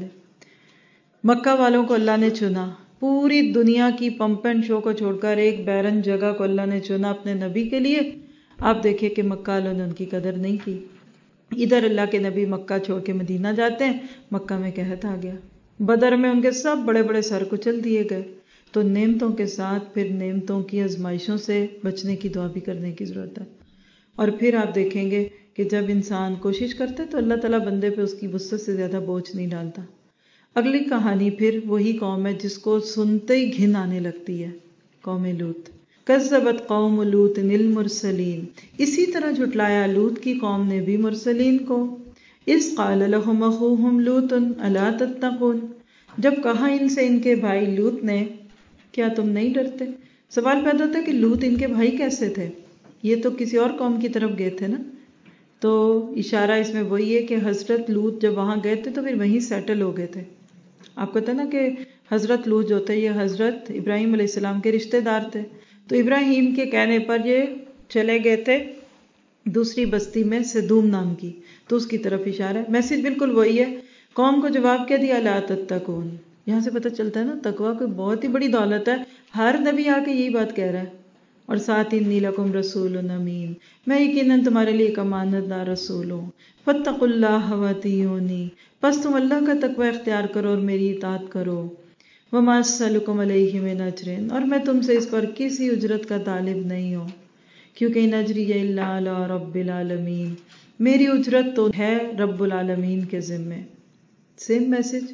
مکہ والوں کو اللہ نے چنا، پوری دنیا کی پمپ اینڈ شو کو چھوڑ کر ایک بیرن جگہ کو اللہ نے چنا اپنے نبی کے لیے۔ آپ دیکھیں کہ مکہ والوں نے ان کی قدر نہیں کی۔ ادھر اللہ کے نبی مکہ چھوڑ کے مدینہ جاتے ہیں، مکہ میں قحط آ گیا، بدر میں ان کے سب بڑے بڑے سر کچل دیے گئے۔ تو نعمتوں کے ساتھ پھر نعمتوں کی آزمائشوں سے بچنے کی دعا بھی کرنے کی ضرورت ہے۔ اور پھر آپ دیکھیں گے کہ جب انسان کوشش کرتا ہے تو اللہ تعالیٰ بندے پہ اس کی وسعت سے زیادہ بوجھ نہیں ڈالتا۔ اگلی کہانی پھر وہی قوم ہے جس کو سنتے ہی گھن آنے لگتی ہے، قوم لوط۔ کذبت قوم لوط المرسلین، اسی طرح جھٹلایا لوط کی قوم نے بھی مرسلین کو۔ اذ قال لهم اخوهم لوط الا تتقون، جب کہا ان سے ان کے بھائی لوط نے کیا تم نہیں ڈرتے؟ سوال پیدا ہوتا ہے کہ لوط ان کے بھائی کیسے تھے؟ یہ تو کسی اور قوم کی طرف گئے تھے نا۔ تو اشارہ اس میں وہی ہے کہ حضرت لوط جب وہاں گئے تھے تو پھر وہیں سیٹل ہو گئے تھے۔ آپ کو پتہ نا کہ حضرت لوط جو تھے یہ حضرت ابراہیم علیہ السلام کے رشتہ دار تھے، تو ابراہیم کے کہنے پر یہ چلے گئے تھے دوسری بستی میں سدوم نام کی، تو اس کی طرف اشارہ ہے۔ میسج بالکل وہی ہے۔ قوم کو جواب کیا دیا؟ لا تتقون۔ یہاں سے پتہ چلتا ہے نا تقویٰ کوئی بہت ہی بڑی دولت ہے، ہر نبی آ کے یہی بات کہہ رہا ہے۔ اور ساتھ انی لکم رسول امین، میں یقیناً تمہارے لیے ایک امانت دار رسول ہوں۔ فاتقوا اللہ واطیعونی، پس تم اللہ کا تقوی اختیار کرو اور میری اطاعت کرو۔ وما اسألکم علیہ من اجر، اور میں تم سے اس پر کسی اجرت کا طالب نہیں ہوں، کیونکہ ان اجری الا علی رب العالمین، میری اجرت تو ہے رب العالمین کے ذمے۔ Same message.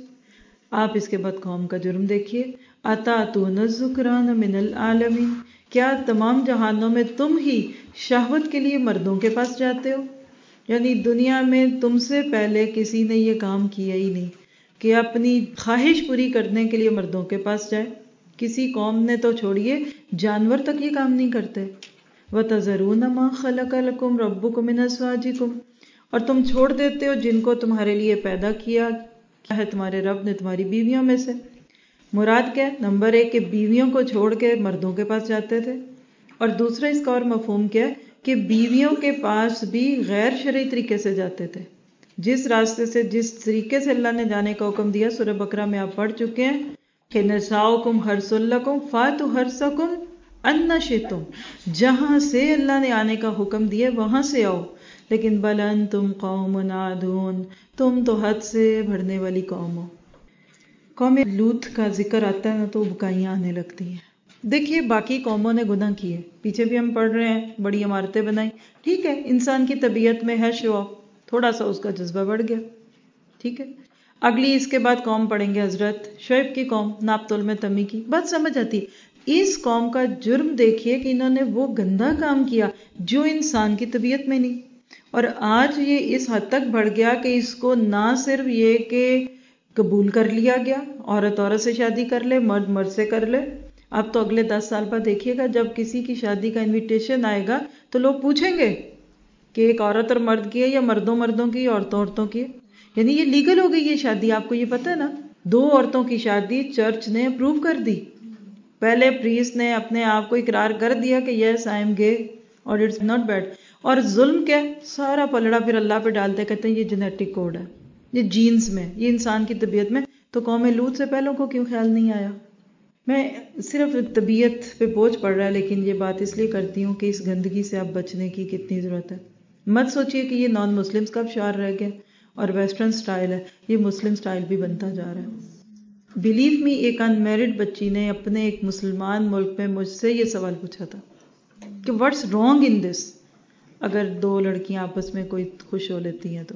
آپ اس کے بعد قوم کا جرم دیکھیے، اتاتون الذکران من العالمین، کیا تمام جہانوں میں تم ہی شہوت کے لیے مردوں کے پاس جاتے ہو؟ یعنی دنیا میں تم سے پہلے کسی نے یہ کام کیا ہی نہیں کہ اپنی خواہش پوری کرنے کے لیے مردوں کے پاس جائے۔ کسی قوم نے تو چھوڑیے، جانور تک یہ کام نہیں کرتے۔ وَتَذَرُونَ مَا خَلَقَ لَكُمْ رَبُّكُم مِّنْ أَزْوَاجِكُمْ، اور تم چھوڑ دیتے ہو جن کو تمہارے لیے پیدا کیا ہے تمہارے رب نے تمہاری بیویوں میں سے۔ مراد کیا ہے؟ نمبر 1 کہ بیویوں کو چھوڑ کے مردوں کے پاس جاتے تھے، اور دوسرا اس کا اور مفہوم کیا ہے کہ بیویوں کے پاس بھی غیر شرعی طریقے سے جاتے تھے۔ جس راستے سے، جس طریقے سے اللہ نے جانے کا حکم دیا سورہ بقرہ میں آپ پڑھ چکے ہیں کہ نساؤکم حرث لکم فاتوا حرثکم ان شئتم، جہاں سے اللہ نے آنے کا حکم دیا وہاں سے آؤ، لیکن بل انتم قوم عادون، تم تو حد سے بڑھنے والی قوم ہو۔ قوم لوط کا ذکر آتا ہے نا تو بکائیاں آنے لگتی ہیں۔ دیکھیے باقی قوموں نے گناہ کیے، پیچھے بھی ہم پڑھ رہے ہیں، بڑی عمارتیں بنائیں، ٹھیک ہے، انسان کی طبیعت میں ہے شو آف، تھوڑا سا اس کا جذبہ بڑھ گیا، ٹھیک ہے۔ اگلی اس کے بعد قوم پڑھیں گے حضرت شعیب کی قوم، ناپتول میں تمی کی، بات سمجھ آتی۔ اس قوم کا جرم دیکھیے کہ انہوں نے وہ گندا کام کیا جو انسان کی طبیعت میں نہیں، اور آج یہ اس حد تک بڑھ گیا کہ اس کو نہ صرف یہ کہ قبول کر لیا گیا، عورت عورت سے شادی کر لے، مرد مرد سے کر لے۔ اب تو اگلے 10 سال بعد دیکھیے گا جب کسی کی شادی کا انویٹیشن آئے گا تو لوگ پوچھیں گے کہ ایک عورت اور مرد کی ہے یا مردوں مردوں کی، عورتوں عورتوں کی، یعنی یہ لیگل ہو گئی یہ شادی۔ آپ کو یہ پتہ ہے نا، 2 عورتوں کی شادی چرچ نے اپروو کر دی، پہلے پریسٹ نے اپنے آپ کو اقرار کر دیا کہ یس آئی ایم گے اور اٹس ناٹ بیڈ، اور ظلم کیا سارا پلڑا پھر اللہ پہ ڈالتے، کہتے ہیں یہ جینیٹک کوڈ ہے، یہ جینز میں، یہ انسان کی طبیعت میں۔ تو قوم لوط سے پہلوں کو کیوں خیال نہیں آیا؟ میں صرف طبیعت پہ بوجھ پڑ رہا ہے، لیکن یہ بات اس لیے کرتی ہوں کہ اس گندگی سے اب بچنے کی کتنی ضرورت ہے۔ مت سوچئے کہ یہ نان مسلمز کا شعار رہ گیا اور ویسٹرن سٹائل ہے، یہ مسلم سٹائل بھی بنتا جا رہا ہے۔ بلیو می، ایک ان میرڈ بچی نے اپنے ایک مسلمان ملک میں مجھ سے یہ سوال پوچھا تھا کہ واٹس رانگ ان دس، اگر دو لڑکیاں آپس میں کوئی خوش ہو لیتی ہیں تو.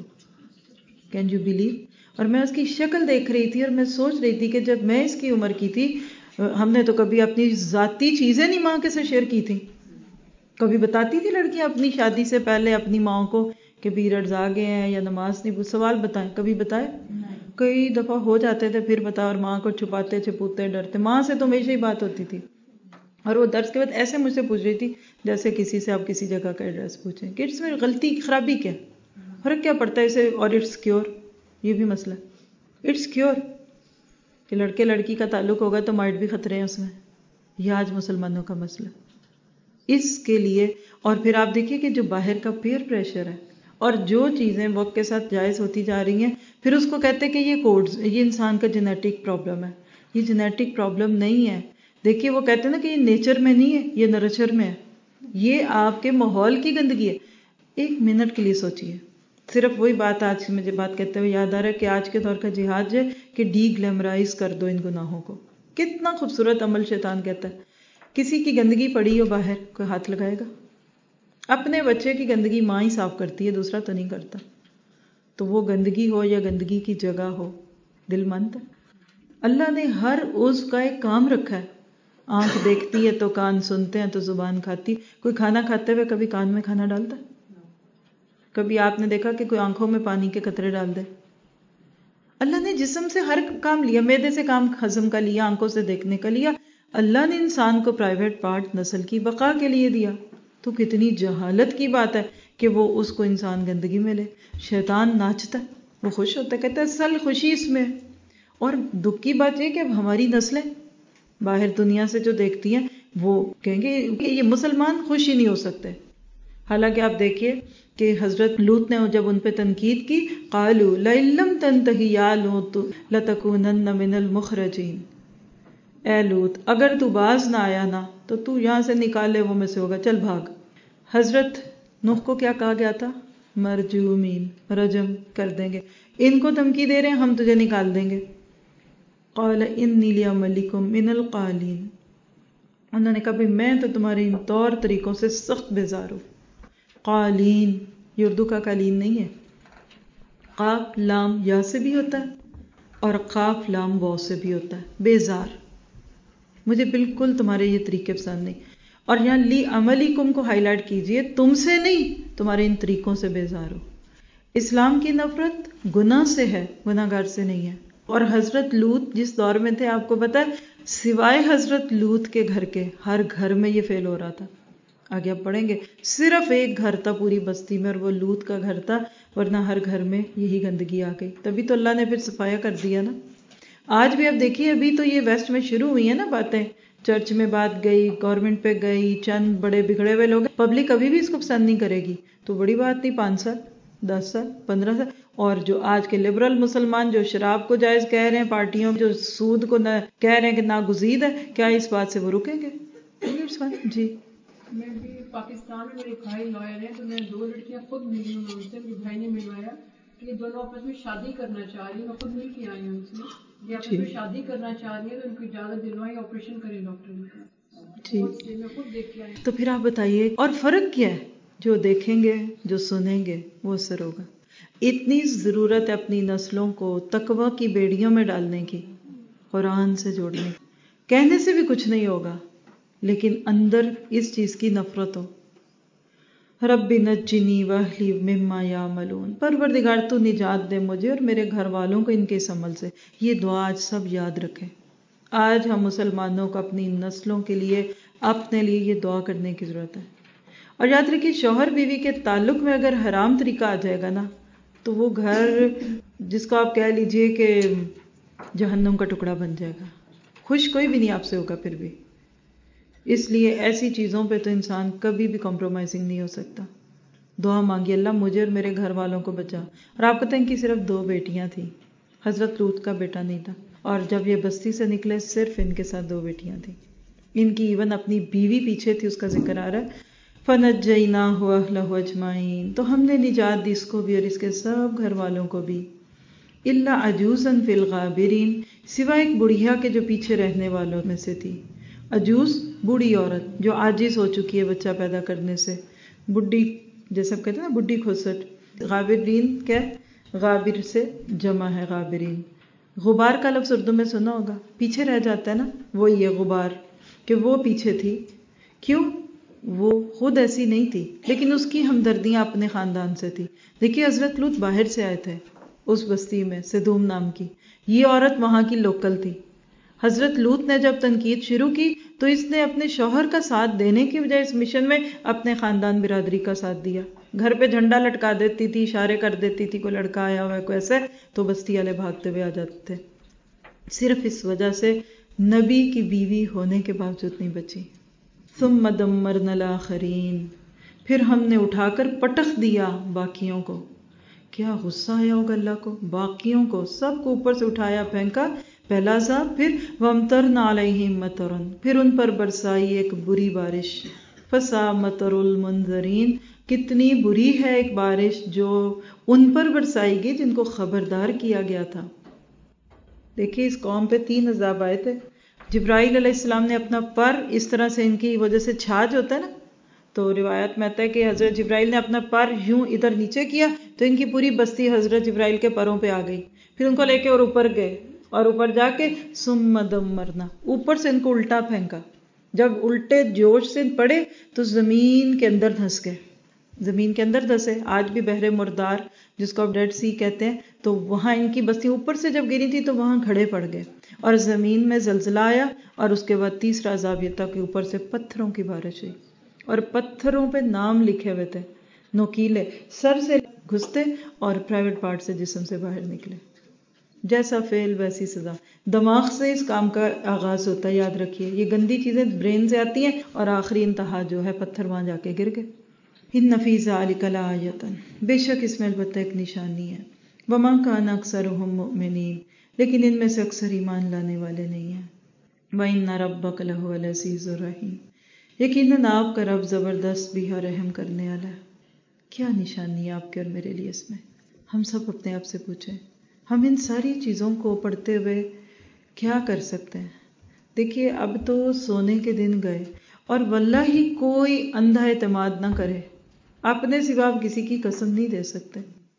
Can you believe? اور میں اس کی شکل دیکھ رہی تھی اور میں سوچ رہی تھی کہ جب میں اس کی عمر کی تھی ہم نے تو کبھی اپنی ذاتی چیزیں نہیں ماں کے سے شیئر کی تھی. کبھی بتاتی تھی لڑکیاں اپنی شادی سے پہلے اپنی ماں کو کہ پیریڈز آ گئے ہیں یا نماز نہیں؟ سوال بتائیں، کبھی بتائے؟ کئی دفعہ ہو جاتے تھے پھر بتا، اور ماں کو چھپاتے چھپوتے ڈرتے. ماں سے تو ہمیشہ ہی بات ہوتی تھی، اور وہ درس کے بعد ایسے مجھ سے پوچھ رہی تھی جیسے کسی سے آپ کسی جگہ کا ایڈریس پوچھیں کہ اس میں غلطی خرابی کیا، فرق کیا پڑتا ہے اسے، اور اٹس کیور. یہ بھی مسئلہ اٹس کیور کہ لڑکے لڑکی کا تعلق ہوگا تو مائٹ بھی خطرے ہیں اس میں. یہ آج مسلمانوں کا مسئلہ. اس کے لیے اور پھر آپ دیکھیے کہ جو باہر کا پیئر پریشر ہے اور جو چیزیں وقت کے ساتھ جائز ہوتی جا رہی ہیں، پھر اس کو کہتے ہیں کہ یہ کوڈز، یہ انسان کا جینیٹک پرابلم ہے. یہ جینیٹک پرابلم نہیں ہے. دیکھیے وہ کہتے ہیں نا کہ یہ نیچر میں نہیں ہے، یہ نرچر میں ہے. یہ آپ کے ماحول کی گندگی ہے. ایک منٹ کے لیے سوچئے. صرف وہی بات آج مجھے بات کہتے ہوئے یاد آ رہا ہے کہ آج کے دور کا جہاد ہے کہ ڈی گلیمرائز کر دو ان گناہوں کو. کتنا خوبصورت عمل شیطان کہتا ہے. کسی کی گندگی پڑی ہو باہر، کوئی ہاتھ لگائے گا؟ اپنے بچے کی گندگی ماں ہی صاف کرتی ہے، دوسرا تو نہیں کرتا. تو وہ گندگی ہو یا گندگی کی جگہ ہو، دل مانتا ہے. اللہ نے ہر عضو کا ایک کام رکھا ہے. آنکھ دیکھتی ہے تو کان سنتے ہیں تو زبان کھاتی. کوئی کھانا کھاتے ہوئے کبھی کان میں کھانا ڈالتا ہے؟ کبھی آپ نے دیکھا کہ کوئی آنکھوں میں پانی کے قطرے ڈال دے؟ اللہ نے جسم سے ہر کام لیا، معدے سے کام ہضم کا لیا، آنکھوں سے دیکھنے کا لیا. اللہ نے انسان کو پرائیویٹ پارٹ نسل کی بقا کے لیے دیا. تو کتنی جہالت کی بات ہے کہ وہ اس کو انسان گندگی میں لے. شیطان ناچتا ہے، وہ خوش ہوتا ہے، کہتا ہے اصل خوشی اس میں. اور دکھ کی بات یہ کہ اب ہماری نسلیں باہر دنیا سے جو دیکھتی ہیں وہ کہیں گے کہ یہ مسلمان خوش ہی نہیں ہو سکتے. حالانکہ آپ دیکھیے کہ حضرت لوط نے جب ان پہ تنقید کی، قالوا لئن لم تنتہی یا لوط لتکونن من المخرجین. اے لوط اگر تو باز نہ آیا نا تو تو یہاں سے نکالے وہ میں سے ہوگا، چل بھاگ. حضرت نوح کو کیا کہا گیا تھا؟ مرجومین، رجم کر دیں گے. ان کو دھمکی دے رہے ہیں ہم تجھے نکال دیں گے. قال انی لعملکم من القالین. انہوں نے کہا میں تو تمہارے ان طور طریقوں سے سخت بیزار ہوں. قالین یہ اردو کا قالین نہیں ہے. قاف لام یا سے بھی ہوتا ہے اور قاف لام واو سے بھی ہوتا ہے. بیزار، مجھے بالکل تمہارے یہ طریقے پسند نہیں. اور یہاں لی عملکم کو ہائی لائٹ کیجئے، تم سے نہیں، تمہارے ان طریقوں سے بیزار ہو. اسلام کی نفرت گناہ سے ہے، گناہ گار سے نہیں ہے. اور حضرت لوط جس دور میں تھے آپ کو پتہ ہے، سوائے حضرت لوط کے گھر کے ہر گھر میں یہ فعل ہو رہا تھا. آگے آپ پڑھیں گے صرف ایک گھر تھا پوری بستی میں اور وہ لوط کا گھر تھا، ورنہ ہر گھر میں یہی گندگی آ گئی. تبھی تو اللہ نے پھر صفایا کر دیا نا. آج بھی اب دیکھیے ابھی تو یہ ویسٹ میں شروع ہوئی ہیں نا باتیں، چرچ میں بات گئی، گورنمنٹ پہ گئی، چند بڑے بگڑے ہوئے لوگ، پبلک ابھی بھی اس کو پسند نہیں کرے گی. تو بڑی بات نہیں، 5 سال 10 سال 15 سال. اور جو آج کے لبرل مسلمان جو شراب کو جائز کہہ رہے ہیں، پارٹیوں جو سود کو کہہ رہے ہیں کہ ناگزیر ہے، کیا اس بات سے وہ رکیں گے؟ جی میں بھی پاکستان میں میرے بھائی لائر ہیں، تو میں 2 لڑکیاں خود ملی ہوں ان سے، میرے بھائی نے ملوایا کہ یہ دونوں آپس میں شادی کرنا چاہ رہی ہیں. میں خود مل کے آئی ہوں ان سے. یہ آپس میں شادی کرنا چاہ رہی ہیں تو ان کو اجازت دلوائیں، آپریشن کریں ڈاکٹر نے. میں خود دیکھ کے آئی. تو پھر آپ بتائیے اور فرق کیا ہے؟ جو دیکھیں گے جو سنیں گے وہ اثر ہوگا. اتنی ضرورت ہے اپنی نسلوں کو تقوی کی بیڑیوں میں ڈالنے کی، قرآن سے جوڑنے کی. کہنے سے بھی کچھ نہیں ہوگا لیکن اندر اس چیز کی نفرت ہو. رب نجنی واہلی مما یعملون، پروردگار تو نجات دے مجھے اور میرے گھر والوں کو ان کے اس عمل سے. یہ دعا آج سب یاد رکھیں. آج ہم مسلمانوں کو اپنی نسلوں کے لیے، اپنے لیے یہ دعا کرنے کی ضرورت ہے. اور یاد رکھیے شوہر بیوی کے تعلق میں اگر حرام طریقہ آ جائے گا نا تو وہ گھر جس کو آپ کہہ لیجئے کہ جہنم کا ٹکڑا بن جائے گا. خوش کوئی بھی نہیں آپ سے ہوگا پھر بھی. اس لیے ایسی چیزوں پہ تو انسان کبھی بھی کمپرومائزنگ نہیں ہو سکتا. دعا مانگی اللہ مجھے اور میرے گھر والوں کو بچا. اور آپ کہتے ہیں کہ صرف 2 بیٹیاں تھیں، حضرت لوط کا بیٹا نہیں تھا. اور جب یہ بستی سے نکلے صرف ان کے ساتھ 2 بیٹیاں تھیں. ان کی ایون اپنی بیوی پیچھے تھی، اس کا ذکر آ رہا ہے. فَنَجَّيْنَاهُ وَأَهْلَهُ أَجْمَعِينَ، تو ہم نے نجات دی اس کو بھی اور اس کے سب گھر والوں کو بھی. إِلَّا عَجُوزًا فِي الْغَابِرِينَ، سوائے ایک بڑھیا کے جو پیچھے رہنے والوں میں سے تھی. عجوز بوڑھی عورت جو عاجز ہو چکی ہے بچہ پیدا کرنے سے، بڈھی جیسے آپ کہتے ہیں نا بڈھی کھوسٹ. غابرین کیا ہے؟ غابر سے جمع ہے غابرین. غبار کا لفظ اردو میں سنا ہوگا، پیچھے رہ جاتا ہے نا، وہ یہ غبار کہ وہ پیچھے تھی. کیوں؟ وہ خود ایسی نہیں تھی لیکن اس کی ہمدردیاں اپنے خاندان سے تھی. دیکھیے حضرت لوط باہر سے آئے تھے اس بستی میں سدوم نام کی، یہ عورت وہاں کی لوکل تھی. حضرت لوط نے جب تنقید شروع کی تو اس نے اپنے شوہر کا ساتھ دینے کی بجائے اس مشن میں اپنے خاندان برادری کا ساتھ دیا. گھر پہ جھنڈا لٹکا دیتی تھی، اشارے کر دیتی تھی، کوئی لڑکا آیا ہوا ہے کوئی ایسے، تو بستی والے بھاگتے ہوئے آ جاتے تھے. صرف اس وجہ سے نبی کی بیوی ہونے کے باوجود نہیں بچی. ثم دمرنا الاخرین، پھر ہم نے اٹھا کر پٹخ دیا باقیوں کو. کیا غصہ آیا ہوگا اللہ کو، باقیوں کو سب کو اوپر سے اٹھایا پھینکا. پہلا عذاب، پھر وَامْطَرْنَا عَلَيْهِمْ مَطَرًا، پھر ان پر برسائی ایک بری بارش. فَسَاءَ مَطَرُ الْمُنذَرِينَ، کتنی بری ہے ایک بارش جو ان پر برسائی گئی جن کو خبردار کیا گیا تھا. دیکھیے اس قوم پہ 3 عذاب آئے تھے. جبرائیل علیہ السلام نے اپنا پر اس طرح سے ان کی وجہ سے چھاج ہوتا ہے نا، تو روایت میں آتا ہے کہ حضرت جبرائیل نے اپنا پر یوں ادھر نیچے کیا تو ان کی پوری بستی حضرت جبرائیل کے پروں پہ آ گئی. پھر ان کو لے کے اور اوپر گئے اور اوپر جا کے ثم دمرنا، اوپر سے ان کو الٹا پھینکا. جب الٹے جوش سے پڑے تو زمین کے اندر دھنس گئے. زمین کے اندر دھسے. آج بھی بحر مردار جس کو آپ ڈیڈ سی کہتے ہیں، تو وہاں ان کی بستی اوپر سے جب گری تھی تو وہاں کھڑے پڑ گئے اور زمین میں زلزلہ آیا. اور اس کے بعد تیسرا عذاب یہ تھا کہ اوپر سے پتھروں کی بارش ہوئی اور پتھروں پہ نام لکھے ہوئے تھے نوکیلے، سر سے گھستے اور پرائیویٹ پارٹ سے جسم سے باہر نکلے. جیسا فعل ویسی سزا. دماغ سے اس کام کا آغاز ہوتا ہے، یاد رکھیے. یہ گندی چیزیں برین سے آتی ہیں اور آخری انتہا جو ہے پتھر وہاں جا کے گر گئے. ان فی ذلک لآیۃ، بے شک اس میں البتہ ایک نشانی ہے. وما کان اکثرهم مؤمنین، لیکن ان میں سے اکثر ایمان لانے والے نہیں ہیں. وَإِنَّ رَبَّكَ لَهُوَ الْعَزِيزُ الرَّحِيمُ، یقیناً آپ کا رب زبردست بھی ہے، رحم کرنے والا ہے. کیا نشانی ہے آپ کے اور میرے لیے اس میں؟ ہم سب اپنے آپ سے پوچھیں، ہم ان ساری چیزوں کو پڑھتے ہوئے کیا کر سکتے ہیں؟ دیکھیے اب تو سونے کے دن گئے اور واللہ ہی کوئی اندھا اعتماد نہ کرے. اپنے سوا آپ کسی کی قسم نہیں دے سکتے.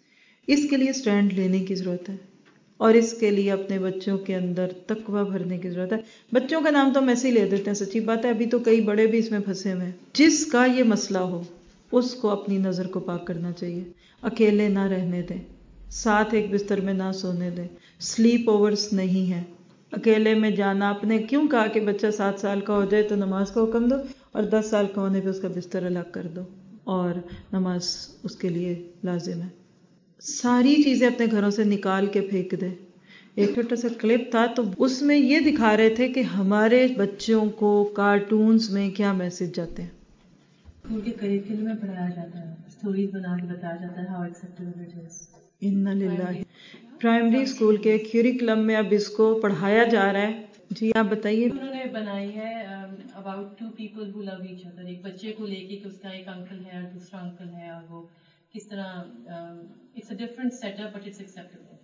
اس کے لیے سٹینڈ لینے کی ضرورت ہے اور اس کے لیے اپنے بچوں کے اندر تقوی بھرنے کی ضرورت ہے. بچوں کا نام تو ہم ایسے ہی لے دیتے ہیں، سچی بات ہے ابھی تو کئی بڑے بھی اس میں پھنسے ہوئے ہیں. جس کا یہ مسئلہ ہو اس کو اپنی نظر کو پاک کرنا چاہیے. اکیلے نہ رہنے دیں، ساتھ ایک بستر میں نہ سونے دیں. سلیپ اوورز نہیں ہے. اکیلے میں جانا، آپ نے کیوں کہا کہ بچہ 7 سال کا ہو جائے تو نماز کا حکم دو اور 10 سال کا ہونے پہ اس کا بستر الگ کر دو اور نماز اس کے لیے لازم ہے. ساری چیزیں اپنے گھروں سے نکال کے پھینک دیں. ایک چھوٹا سا کلپ تھا تو اس میں یہ دکھا رہے تھے کہ ہمارے بچوں کو کارٹونز میں کیا میسج جاتے ہیں. ان کے کریکولم میں پڑھایا جاتا ہے، اسٹوریز بنا کے بتایا جاتا ہے، ہاؤ ایکسیپٹیبل اٹ از. اِنَّ لِلَّهِ. پرائمری اسکول کے کیوریکلم میں اب اس کو پڑھایا جا رہا ہے. جی آپ بتائیے. انہوں نے بنائی ہے about 2 people who love each other. ایک بچے کو لے کے کہ اس کا ایک انکل ہے اور دوسرا انکل ہے، اور وہ کس طرح it's a different setup but it's acceptable.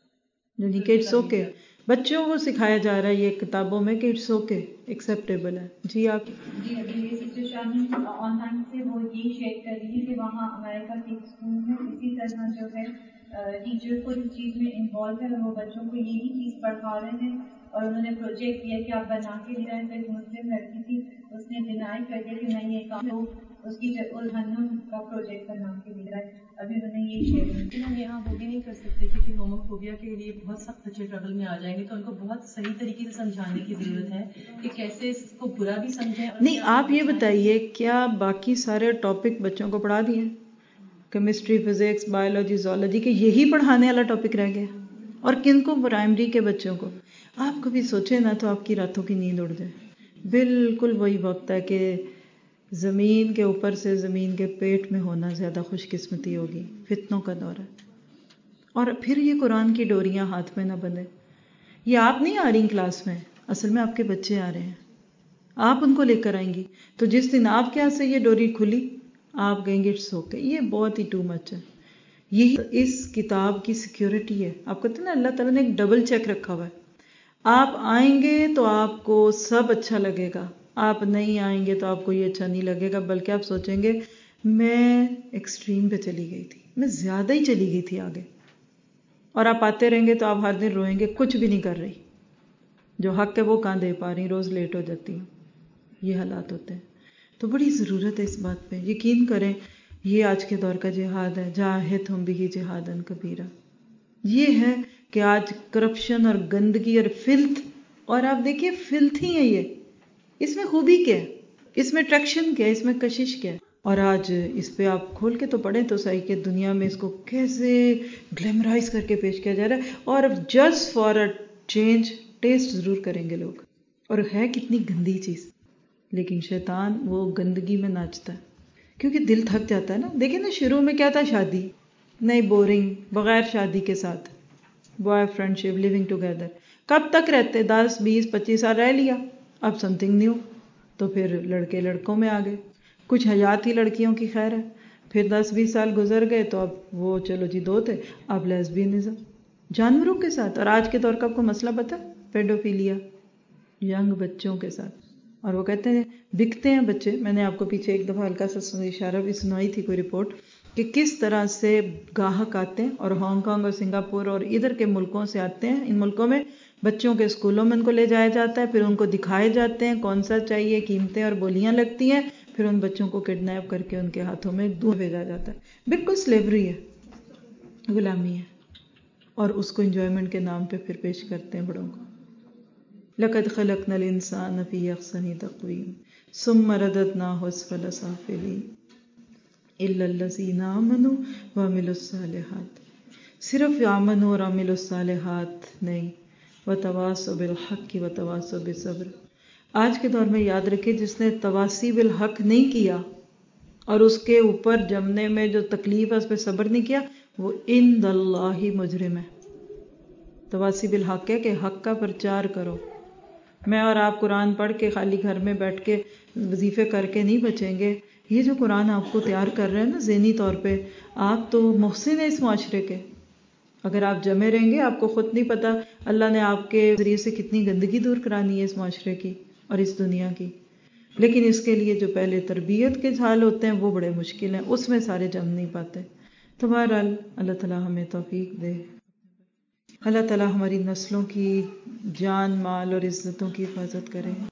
یعنی کہ اٹس اوکے. بچوں کو سکھایا جا رہا ہے یہ کتابوں میں کہ اٹس اوکے، ایکسیپٹیبل ہے. جی آپ. جی ابھی سسٹر شاہین آن لائن سے وہ یہ شیئر کر رہی ہے کہ وہاں امریکہ کے اسکول میں اسی طرح جو ہے ٹیچر کو اس چیز میں انوالو ہے اور وہ بچوں کو یہی چیز پڑھا رہے ہیں اور انہوں نے پروجیکٹ کیا کہ آپ بنا کے لے رہے ہیں. ایک مسلم لڑکی تھی، اس نے ڈینائی کر دیا کہ میں یہ کام اس کی الحنم کا پروجیکٹ بنا کے لے رہا ہے. ابھی انہوں نے یہ شیئر کیا. ہم یہاں وہ بھی نہیں کر سکتے کیونکہ ہوموفوبیا کے لیے بہت سخت بچے ٹربل میں آ جائیں گے، تو ان کو بہت صحیح طریقے سے سمجھانے کی ضرورت ہے کہ کیسے اس کو برا بھی سمجھیں. نہیں آپ یہ بتائیے کیا باقی سارے ٹاپک بچوں کو پڑھا دیے؟ کیمسٹری، فزکس، بایولوجی، زولوجی کے یہی پڑھانے والا ٹاپک رہ گیا؟ اور کن کو؟ پرائمری کے بچوں کو. آپ کبھی سوچیں نا تو آپ کی راتوں کی نیند اڑ جائے. بالکل وہی وقت ہے کہ زمین کے اوپر سے زمین کے پیٹ میں ہونا زیادہ خوش قسمتی ہوگی. فتنوں کا دور ہے. اور پھر یہ قرآن کی ڈوریاں ہاتھ میں نہ بندھے. یہ آپ نہیں آ رہی کلاس میں، اصل میں آپ کے بچے آ رہے ہیں. آپ ان کو لے کر آئیں گی تو جس دن آپ کے ہاتھ سے یہ ڈوری کھلی آپ کہیں گے اٹس اوکے. یہ بہت ہی ٹو مچ ہے. یہی اس کتاب کی سیکیورٹی ہے. آپ کہتے ہیں نا اللہ تعالیٰ نے ایک ڈبل چیک رکھا ہوا ہے. آپ آئیں گے تو آپ کو سب اچھا لگے گا، آپ نہیں آئیں گے تو آپ کو یہ اچھا نہیں لگے گا، بلکہ آپ سوچیں گے میں ایکسٹریم پہ چلی گئی تھی، میں زیادہ ہی چلی گئی تھی آگے، اور آپ آتے رہیں گے تو آپ ہر دن روئیں گے کچھ بھی نہیں کر رہی، جو حق ہے وہ کہاں دے پا رہی، روز لیٹ ہو جاتی ہوں، یہ حالات ہوتے ہیں. تو بڑی ضرورت ہے اس بات پہ. یقین کریں یہ آج کے دور کا جہاد ہے، جاہدہم بہ جہادا کبیرا. یہ ہے کہ آج کرپشن اور گندگی اور فلتھ، اور آپ دیکھیے فلتھ ہی ہے یہ، اس میں خوبی کیا ہے، اس میں اٹریکشن کیا ہے، اس میں کشش کیا ہے. اور آج اس پہ آپ کھول کے تو پڑھیں تو صحیح کہ دنیا میں اس کو کیسے گلیمرائز کر کے پیش کیا جا رہا ہے، اور just for a change test ضرور کریں گے لوگ. اور ہے کتنی گندی چیز، لیکن شیطان وہ گندگی میں ناچتا ہے کیونکہ دل تھک جاتا ہے نا. دیکھیں نا شروع میں کیا تھا، شادی نہیں، بورنگ، بغیر شادی کے ساتھ boy friendship, living together. کب تک رہتے؟ 10 20 25 سال رہ لیا، اب سم تھنگ نیو. تو پھر لڑکے لڑکوں میں آ گئے، کچھ حیات ہی لڑکیوں کی خیر ہے. پھر 10 20 سال گزر گئے تو اب وہ چلو جی 2 تھے، اب لیسبینزم جانوروں کے ساتھ. اور آج کے دور کا آپ کو مسئلہ پتہ، پیڈوفیلیا، ینگ بچوں کے ساتھ. اور وہ کہتے ہیں بکتے ہیں بچے. میں نے آپ کو پیچھے ایک دفعہ ہلکا سا اشارہ بھی سنائی تھی کوئی رپورٹ کہ کس طرح سے گاہک آتے ہیں، اور ہانگ کانگ اور سنگاپور اور ادھر کے ملکوں سے آتے ہیں. ان ملکوں میں بچوں کے اسکولوں میں ان کو لے جایا جاتا ہے، پھر ان کو دکھائے جاتے ہیں کون سا چاہیے، قیمتیں اور بولیاں لگتی ہیں، پھر ان بچوں کو کڈنیپ کر کے ان کے ہاتھوں میں دودھ بھیجا جاتا ہے. بالکل سلیوری ہے، غلامی ہے، اور اس کو انجوائمنٹ کے نام پہ پھر پیش کرتے ہیں بڑوں کو. لَقَدْ خَلَقْنَا الْإِنسَانَ فِي أَحْسَنِ تَقْوِيمٍ ثُمَّ رَدَدْنَاهُ أَسْفَلَ سَافِلِينَ إِلَّا الَّذِينَ آمَنُوا وَعَمِلُوا الصَّالِحَاتِ. صرف آمنوا اور عملوا الصالحات نہیں، وَتَوَاصَوْا بِالْحَقِّ وَتَوَاصَوْا بِالصَّبْرِ. آج کے دور میں یاد رکھے جس نے تواصی بالحق نہیں کیا اور اس کے اوپر جمنے میں جو تکلیف ہے اس پہ صبر نہیں کیا، وہ عند اللہ مجرم ہے. تواصی بالحق ہے کہ حق کا پرچار کرو. میں اور آپ قرآن پڑھ کے خالی گھر میں بیٹھ کے وظیفے کر کے نہیں بچیں گے. یہ جو قرآن آپ کو تیار کر رہے ہیں نا ذہنی طور پہ، آپ تو محسن ہیں اس معاشرے کے. اگر آپ جمے رہیں گے آپ کو خود نہیں پتا اللہ نے آپ کے ذریعے سے کتنی گندگی دور کرانی ہے اس معاشرے کی اور اس دنیا کی. لیکن اس کے لیے جو پہلے تربیت کے حال ہوتے ہیں وہ بڑے مشکل ہیں، اس میں سارے جم نہیں پاتے. تو بہرحال اللہ تعالیٰ ہمیں توفیق دے. اللہ تعالیٰ ہماری نسلوں کی جان مال اور عزتوں کی حفاظت کرے.